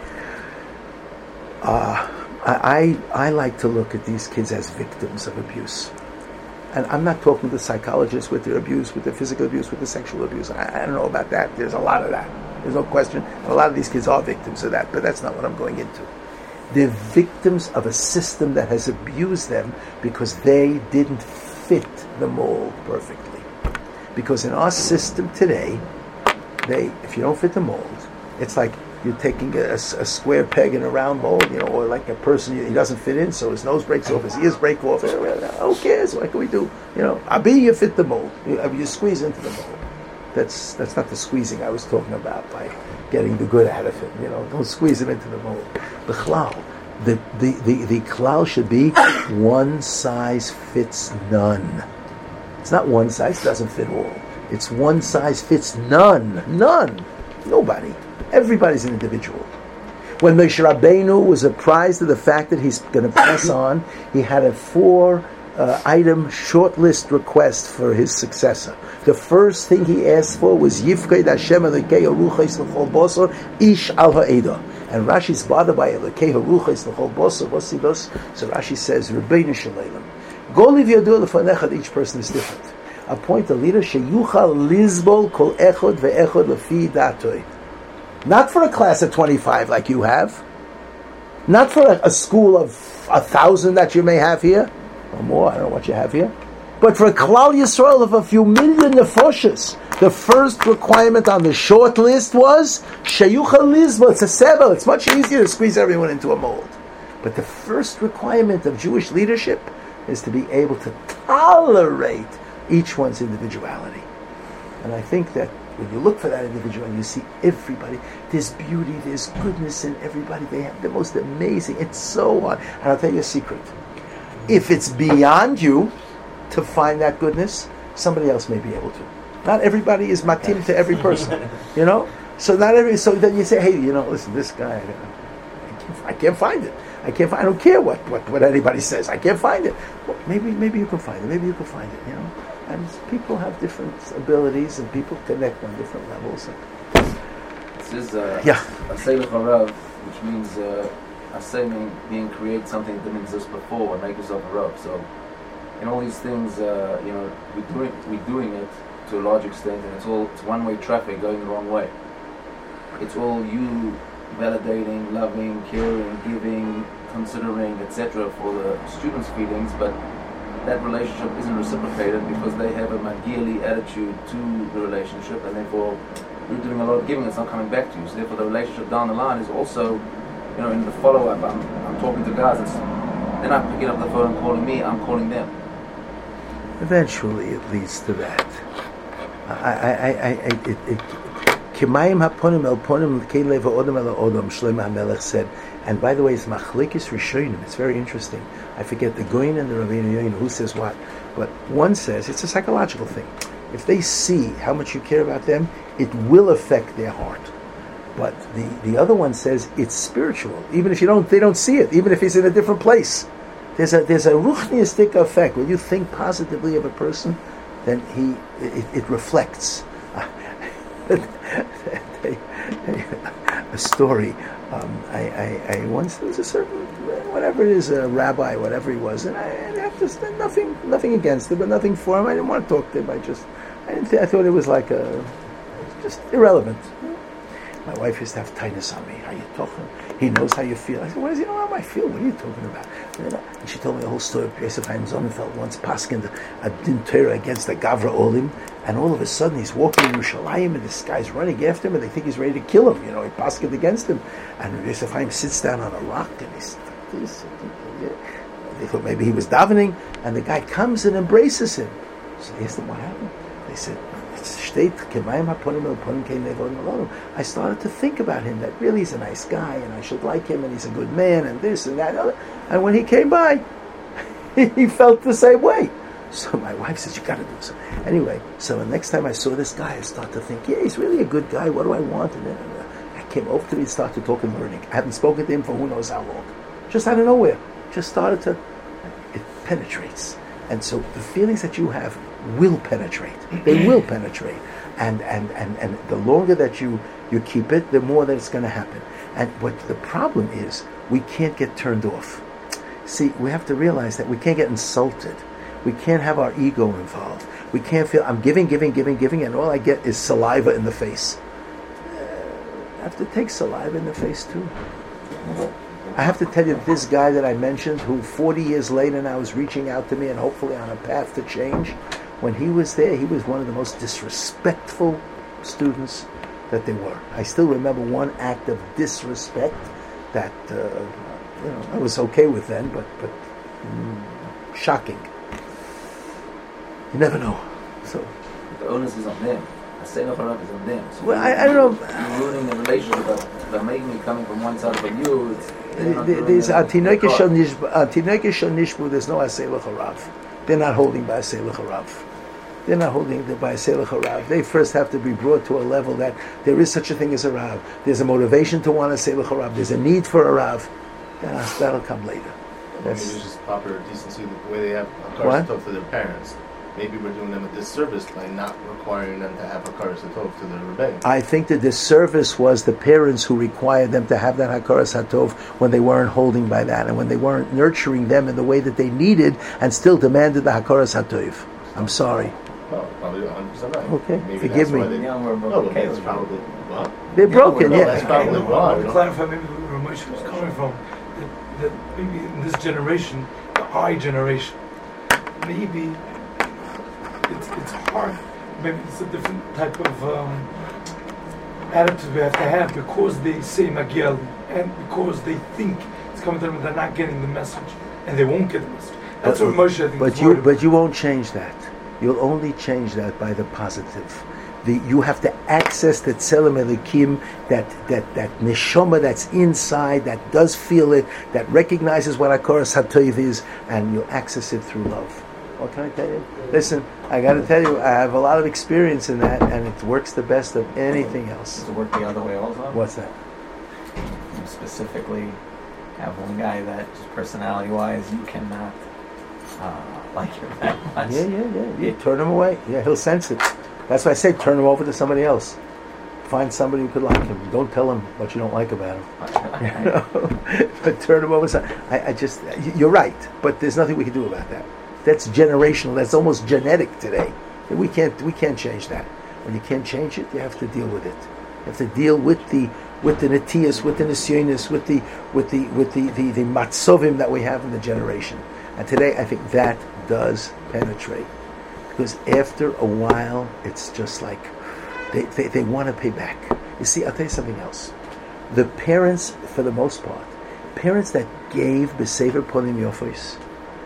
S1: I like to look at these kids as victims of abuse. And I'm not talking to psychologists with their abuse, with the physical abuse, with the sexual abuse. I don't know about that. There's a lot of that. There's no question. And a lot of these kids are victims of that, but that's not what I'm going into. They're victims of a system that has abused them because they didn't fit the mold perfectly. Because in our system today, if you don't fit the mold, it's like you're taking a square peg in a round mold, or like a person, he doesn't fit in, so his nose breaks off, his ears break off. Who cares? What can we do? You fit the mold. You squeeze into the mold. That's not the squeezing I was talking about by getting the good out of it. Don't squeeze him into the mold. The klal, the klal should be one size fits none. It's not one size doesn't fit all. It's one size fits none. None. Nobody. Everybody's an individual. When Moshe Rabbeinu was apprised of the fact that he's going to pass on, he had a 4-item shortlist request for his successor. The first thing he asked for was Yifkei Hashem Elokei Haruchos L'chol Bosor Ish Al Ha'eda. And Rashi's bothered by Elokei Haruchos L'chol Bosor. What's he does? So Rashi says, Rebbeinu Shalom. Go live your do lefanecha. Each person is different. Appoint a leader sheyuchal lizbol kol echod ve'echod lefi datoi. Not for a class of 25 like you have. Not for a school of 1,000 that you may have here. Or more, I don't know what you have here. But for a Klal Yisrael of a few million nefoshes. The first requirement on the short list was Sheyuchal Lizbol. It's a sebel. It's much easier to squeeze everyone into a mold. But the first requirement of Jewish leadership is to be able to tolerate each one's individuality. And I think that when you look for that individual and you see everybody, there's beauty, there's goodness in everybody. They have the most amazing, it's so hard. And I'll tell you a secret. If it's beyond you to find that goodness, somebody else may be able to. Not everybody is matim to every person, So so then you say, hey, listen, this guy, I can't find it. I don't care what anybody says. I can't find it. Well, maybe you can find it. Maybe you can find it, And people have different abilities, and people connect on different levels.
S4: This is Asay L'charav, which means Asay being create something that didn't exist before and make yourself a Rav. So, in all these things, we're doing it to a large extent, and it's one-way traffic going the wrong way. It's all you validating, loving, caring, giving, considering, etc. for the students' feelings, but that relationship isn't reciprocated because they have a Magili attitude to the relationship, and therefore you're doing a lot of giving, it's not coming back to you. So therefore the relationship down the line is also, in the follow-up, I'm talking to guys, they're not picking up the phone and calling me, I'm calling them.
S1: Eventually it leads to that. Kimayim haponim el ponim l'keileva odom el odom, Shlomo HaMelech said. And by the way, it's machlekes rishonim. It's very interesting. I forget the Goyin and the Rabbeinu Yoin who says what, but one says it's a psychological thing. If they see how much you care about them, it will affect their heart. But the other one says it's spiritual. Even if they don't see it. Even if he's in a different place, there's a ruchniistic effect. When you think positively of a person, then it reflects. A story. I once, there was a certain, whatever it is, a rabbi, whatever he was, and I have just nothing against him, but nothing for him. I didn't want to talk to him. I thought it was like just irrelevant. My wife used to have tightness on me. How you talking? He knows how you feel. I said, what does he know how I feel? What are you talking about? And she told me the whole story of Yosef Chaim Sonnenfeld once paskined a din Torah against the Gavra Olim, and all of a sudden he's walking in Yerushalayim, and this guy's running after him, and they think he's ready to kill him. He paskined against him, and Yosef Chaim sits down on a rock, and he's this. They thought maybe he was davening, and the guy comes and embraces him. So they asked him what happened. They said, I started to think about him, that really he's a nice guy, and I should like him, and he's a good man, and this and that. And when he came by, he felt the same way. So my wife says, you got to do something. Anyway, so the next time I saw this guy, I started to think, yeah, he's really a good guy. What do I want? And then I came over to him and started talking learning. I haven't spoken to him for who knows how long. Just out of nowhere. Just started to, it penetrates. And so the feelings that you have will penetrate. They will penetrate. And the longer that you keep it, the more that it's going to happen. And what the problem is, we can't get turned off. See, we have to realize that we can't get insulted. We can't have our ego involved. We can't feel, I'm giving, and all I get is saliva in the face. I have to take saliva in the face too. I have to tell you, this guy that I mentioned, who 40 years later now is reaching out to me and hopefully on a path to change, when he was there, he was one of the most disrespectful students that there were. I still remember one act of disrespect that I was okay with then, but shocking. You never know. So
S4: the onus is on them. Asay L'Charav is on them. So
S1: well, I don't know.
S4: You're ruining the relationship by making me coming from one side of you.
S1: There's Antineke Shel Nishbu. There's no Asay L'Charav. They're not holding by Asay L'Charav. They're not holding by Asay L'Charav. They first have to be brought to a level that there is such a thing as a Rav. There's a motivation to want Asay L'Charav. There's a need for a Rav. That'll come later.
S3: Maybe it's just proper decency, the way they have Hakaras Hatov to their parents. Maybe we're doing them a disservice by not requiring them to have Hakaras Hatov to their rebbeim.
S1: I think the disservice was the parents who required them to have that Hakaras Hatov when they weren't holding by that, and when they weren't nurturing them in the way that they needed, and still demanded the Hakaras Hatov. I'm sorry.
S3: No, probably 100% right.
S1: Okay,
S3: Maybe
S1: forgive me.
S3: That's probably wrong.
S1: They're broken, yeah.
S3: That's probably wrong.
S5: To clarify maybe where Moshe was coming from, that maybe in this generation, the I generation, maybe it's hard. Maybe it's a different type of attitude we have to have because they say Magiel and because they think it's coming to them and they're not getting the message and they won't get the message. That's what Moshe, I think,
S1: but you won't change that. You'll only change that by the positive. You have to access the Tzelem Elikim, that neshama that's inside, that does feel it, that recognizes what Hakaras Hatov is, and you'll access it through love. What can I tell you? Listen, I got to tell you, I have a lot of experience in that, and it works the best of anything else.
S2: Does it work the other way also?
S1: What's that?
S2: You specifically have one guy that, just personality-wise, you cannot like him that much.
S1: Yeah. Turn him away. Yeah, he'll sense it. That's why I say turn him over to somebody else. Find somebody who could like him. Don't tell him what you don't like about him. But turn him over. You're right, but there's nothing we can do about that. That's generational. That's almost genetic today. We can't change that. When you can't change it, you have to deal with it. You have to deal with the netiyas, with the nisyonis, with the matzovim that we have in the generation. And today, I think that does penetrate. Because after a while, it's just like they want to pay back. You see, I'll tell you something else. The parents, for the most part, parents that gave b'sefer ponim yofos,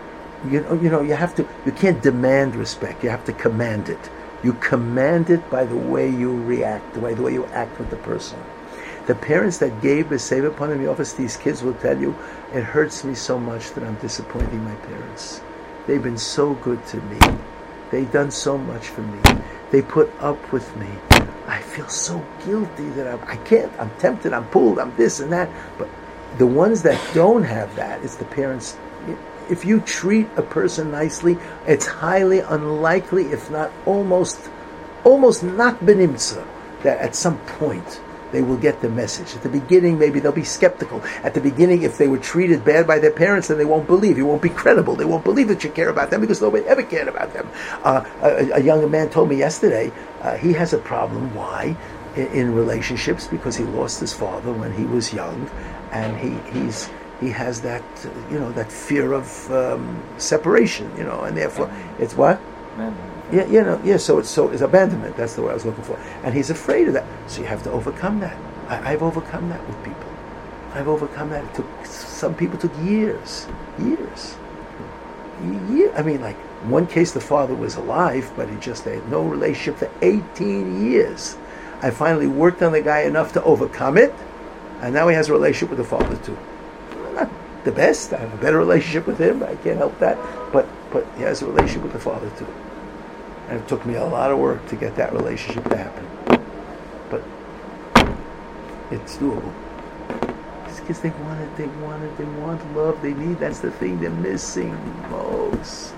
S1: you can't demand respect. You have to command it. You command it by the way you react, the way you act with the person. The parents that gave b'sefer ponim yofos, these kids will tell you, it hurts me so much that I'm disappointing my parents. They've been so good to me. They've done so much for me. They put up with me. I feel so guilty that I can't. I'm tempted. I'm pulled. I'm this and that. But the ones that don't have that, it's the parents. If you treat a person nicely, it's highly unlikely, if not almost not benimtza, that at some point they will get the message. At the beginning, maybe they'll be skeptical. At the beginning, if they were treated bad by their parents, then they won't believe. You won't be credible. They won't believe that you care about them because nobody ever cared about them. A younger man told me yesterday he has a problem. Why? In relationships, because he lost his father when he was young, and he has that that fear of separation, and therefore it's what. So it's abandonment. That's the word I was looking for. And he's afraid of that. So you have to overcome that. I've overcome that with people. I've overcome that. Some people took years. I mean, like, one case the father was alive, but he just had no relationship for 18 years. I finally worked on the guy enough to overcome it, and now he has a relationship with the father too. Not the best. I have a better relationship with him. I can't help that. But he has a relationship with the father too. And it took me a lot of work to get that relationship to happen. But it's doable. These kids, they want love, they need, that's the thing they're missing most.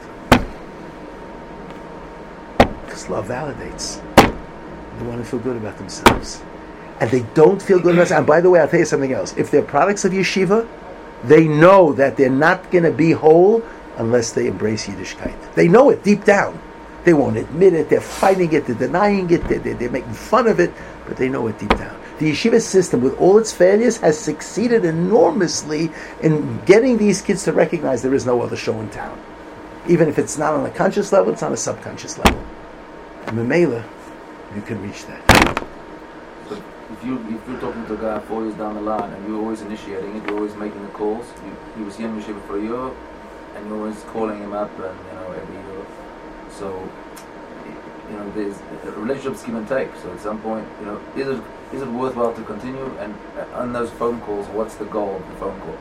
S1: Because love validates. They want to feel good about themselves. And they don't feel good about themselves. And by the way, I'll tell you something else. If they're products of yeshiva, they know that they're not going to be whole unless they embrace Yiddishkeit. They know it deep down. They won't admit it, they're fighting it, they're denying it, they're making fun of it, but they know it deep down. The yeshiva system, with all its failures, has succeeded enormously in getting these kids to recognize there is no other show in town. Even if it's not on a conscious level, it's on a subconscious level. And Mamela, you can reach that.
S4: But if you're talking to a guy 4 years down the line and you're always initiating it, you're always making the calls, you was here in yeshiva for a year, and you're always calling him up, and every year. So, there's relationships give and take. So at some point, is it worthwhile to continue? And on those phone calls, what's the goal of the phone call?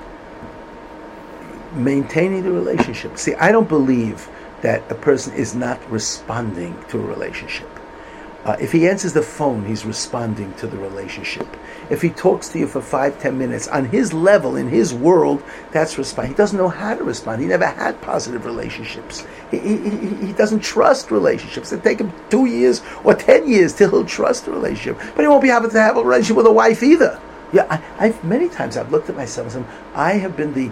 S1: Maintaining the relationship. See, I don't believe that a person is not responding to a relationship. If he answers the phone, he's responding to the relationship. If he talks to you for 5-10 minutes, on his level, in his world, that's respond. He doesn't know how to respond. He never had positive relationships. He doesn't trust relationships. It'll take him 2 years or 10 years till he'll trust a relationship. But he won't be able to have a relationship with a wife either. Yeah, I've many times I've looked at myself and said, I have been the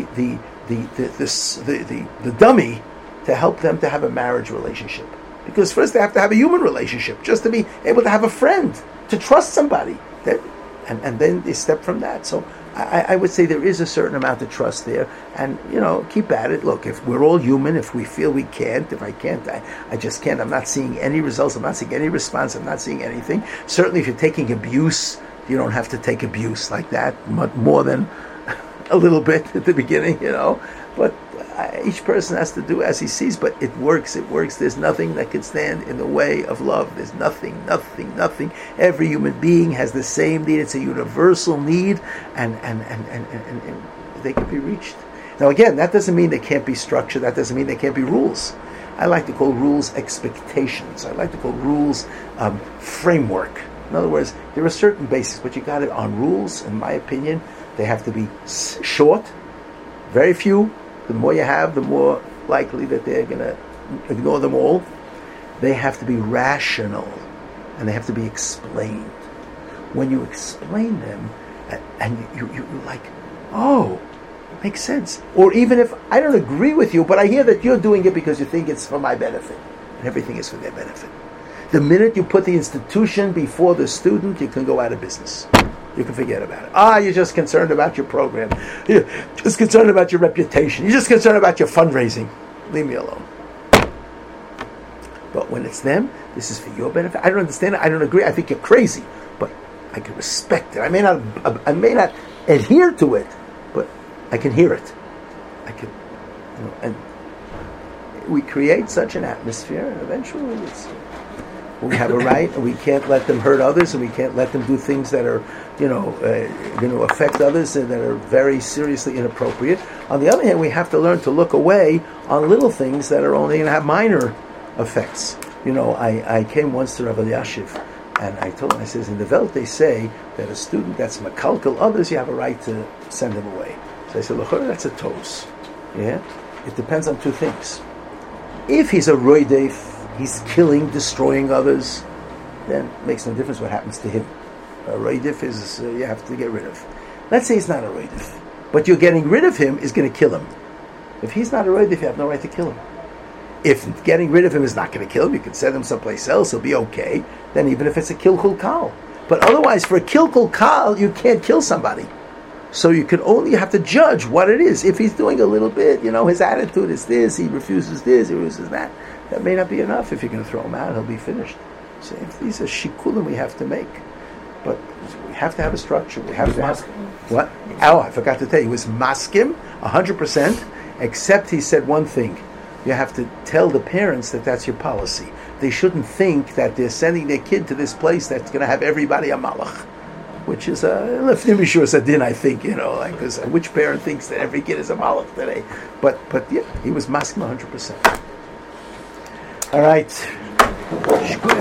S1: dummy to help them to have a marriage relationship. Because first they have to have a human relationship, just to be able to have a friend, to trust somebody. And then they step from that. So I would say there is a certain amount of trust there. And, keep at it. Look, if we're all human, if we feel we can't, if I can't, I just can't. I'm not seeing any results. I'm not seeing any response. I'm not seeing anything. Certainly if you're taking abuse, you don't have to take abuse like that, more than a little bit at the beginning, But each person has to do as he sees, but it works. There's nothing that can stand in the way of love. There's nothing. Every human being has the same need. It's a universal need, and they can be reached. Now again, that doesn't mean there can't be structure. That doesn't mean there can't be rules. I like to call rules expectations. I like to call rules framework. In other words, there are certain basics, but you got it on rules, in my opinion. They have to be short, very few. The more you have, the more likely that they're going to ignore them all. They have to be rational, and they have to be explained. When you explain them, and you're like, oh, it makes sense. Or even if I don't agree with you, but I hear that you're doing it because you think it's for my benefit, and everything is for their benefit. The minute you put the institution before the student, you can go out of business. You can forget about it. You're just concerned about your program. You're just concerned about your reputation. You're just concerned about your fundraising. Leave me alone. But when it's them, this is for your benefit. I don't understand it. I don't agree. I think you're crazy. But I can respect it. I may not adhere to it, but I can hear it. I can, and we create such an atmosphere, and eventually we have a right, and we can't let them hurt others, and we can't let them do things that are, going to affect others and that are very seriously inappropriate. On the other hand, we have to learn to look away on little things that are only going to have minor effects. I came once to Rav Elyashiv, and I told him, I says, in the Welt they say that a student that's makalkel others, you have a right to send him away. So I said, look, that's a tos. Yeah? It depends on two things. If he's a roidef, he's killing, destroying others, then it makes no difference what happens to him. A roidif is you have to get rid of. Let's say he's not a roidif, but you're getting rid of him is going to kill him. If he's not a roidif, you have no right to kill him. If getting rid of him is not going to kill him, you can send him someplace else, he'll be okay, then even if it's a kilkul kal. But otherwise, for a kilkul kal, you can't kill somebody. So you have to judge what it is. If he's doing a little bit, his attitude is this, he refuses this, he refuses that, that may not be enough. If you're going to throw him out, he'll be finished. So if these are shikulim we have to make. But we have to have a structure. We have to have...
S2: Maskim.
S1: What? Oh, I forgot to tell you. He was maskim, 100%, except he said one thing. You have to tell the parents that that's your policy. They shouldn't think that they're sending their kid to this place that's going to have everybody a malach, which is a lefnim mishur sadin, I think, because which parent thinks that every kid is a malach today? But yeah, he was maskim 100%. All right.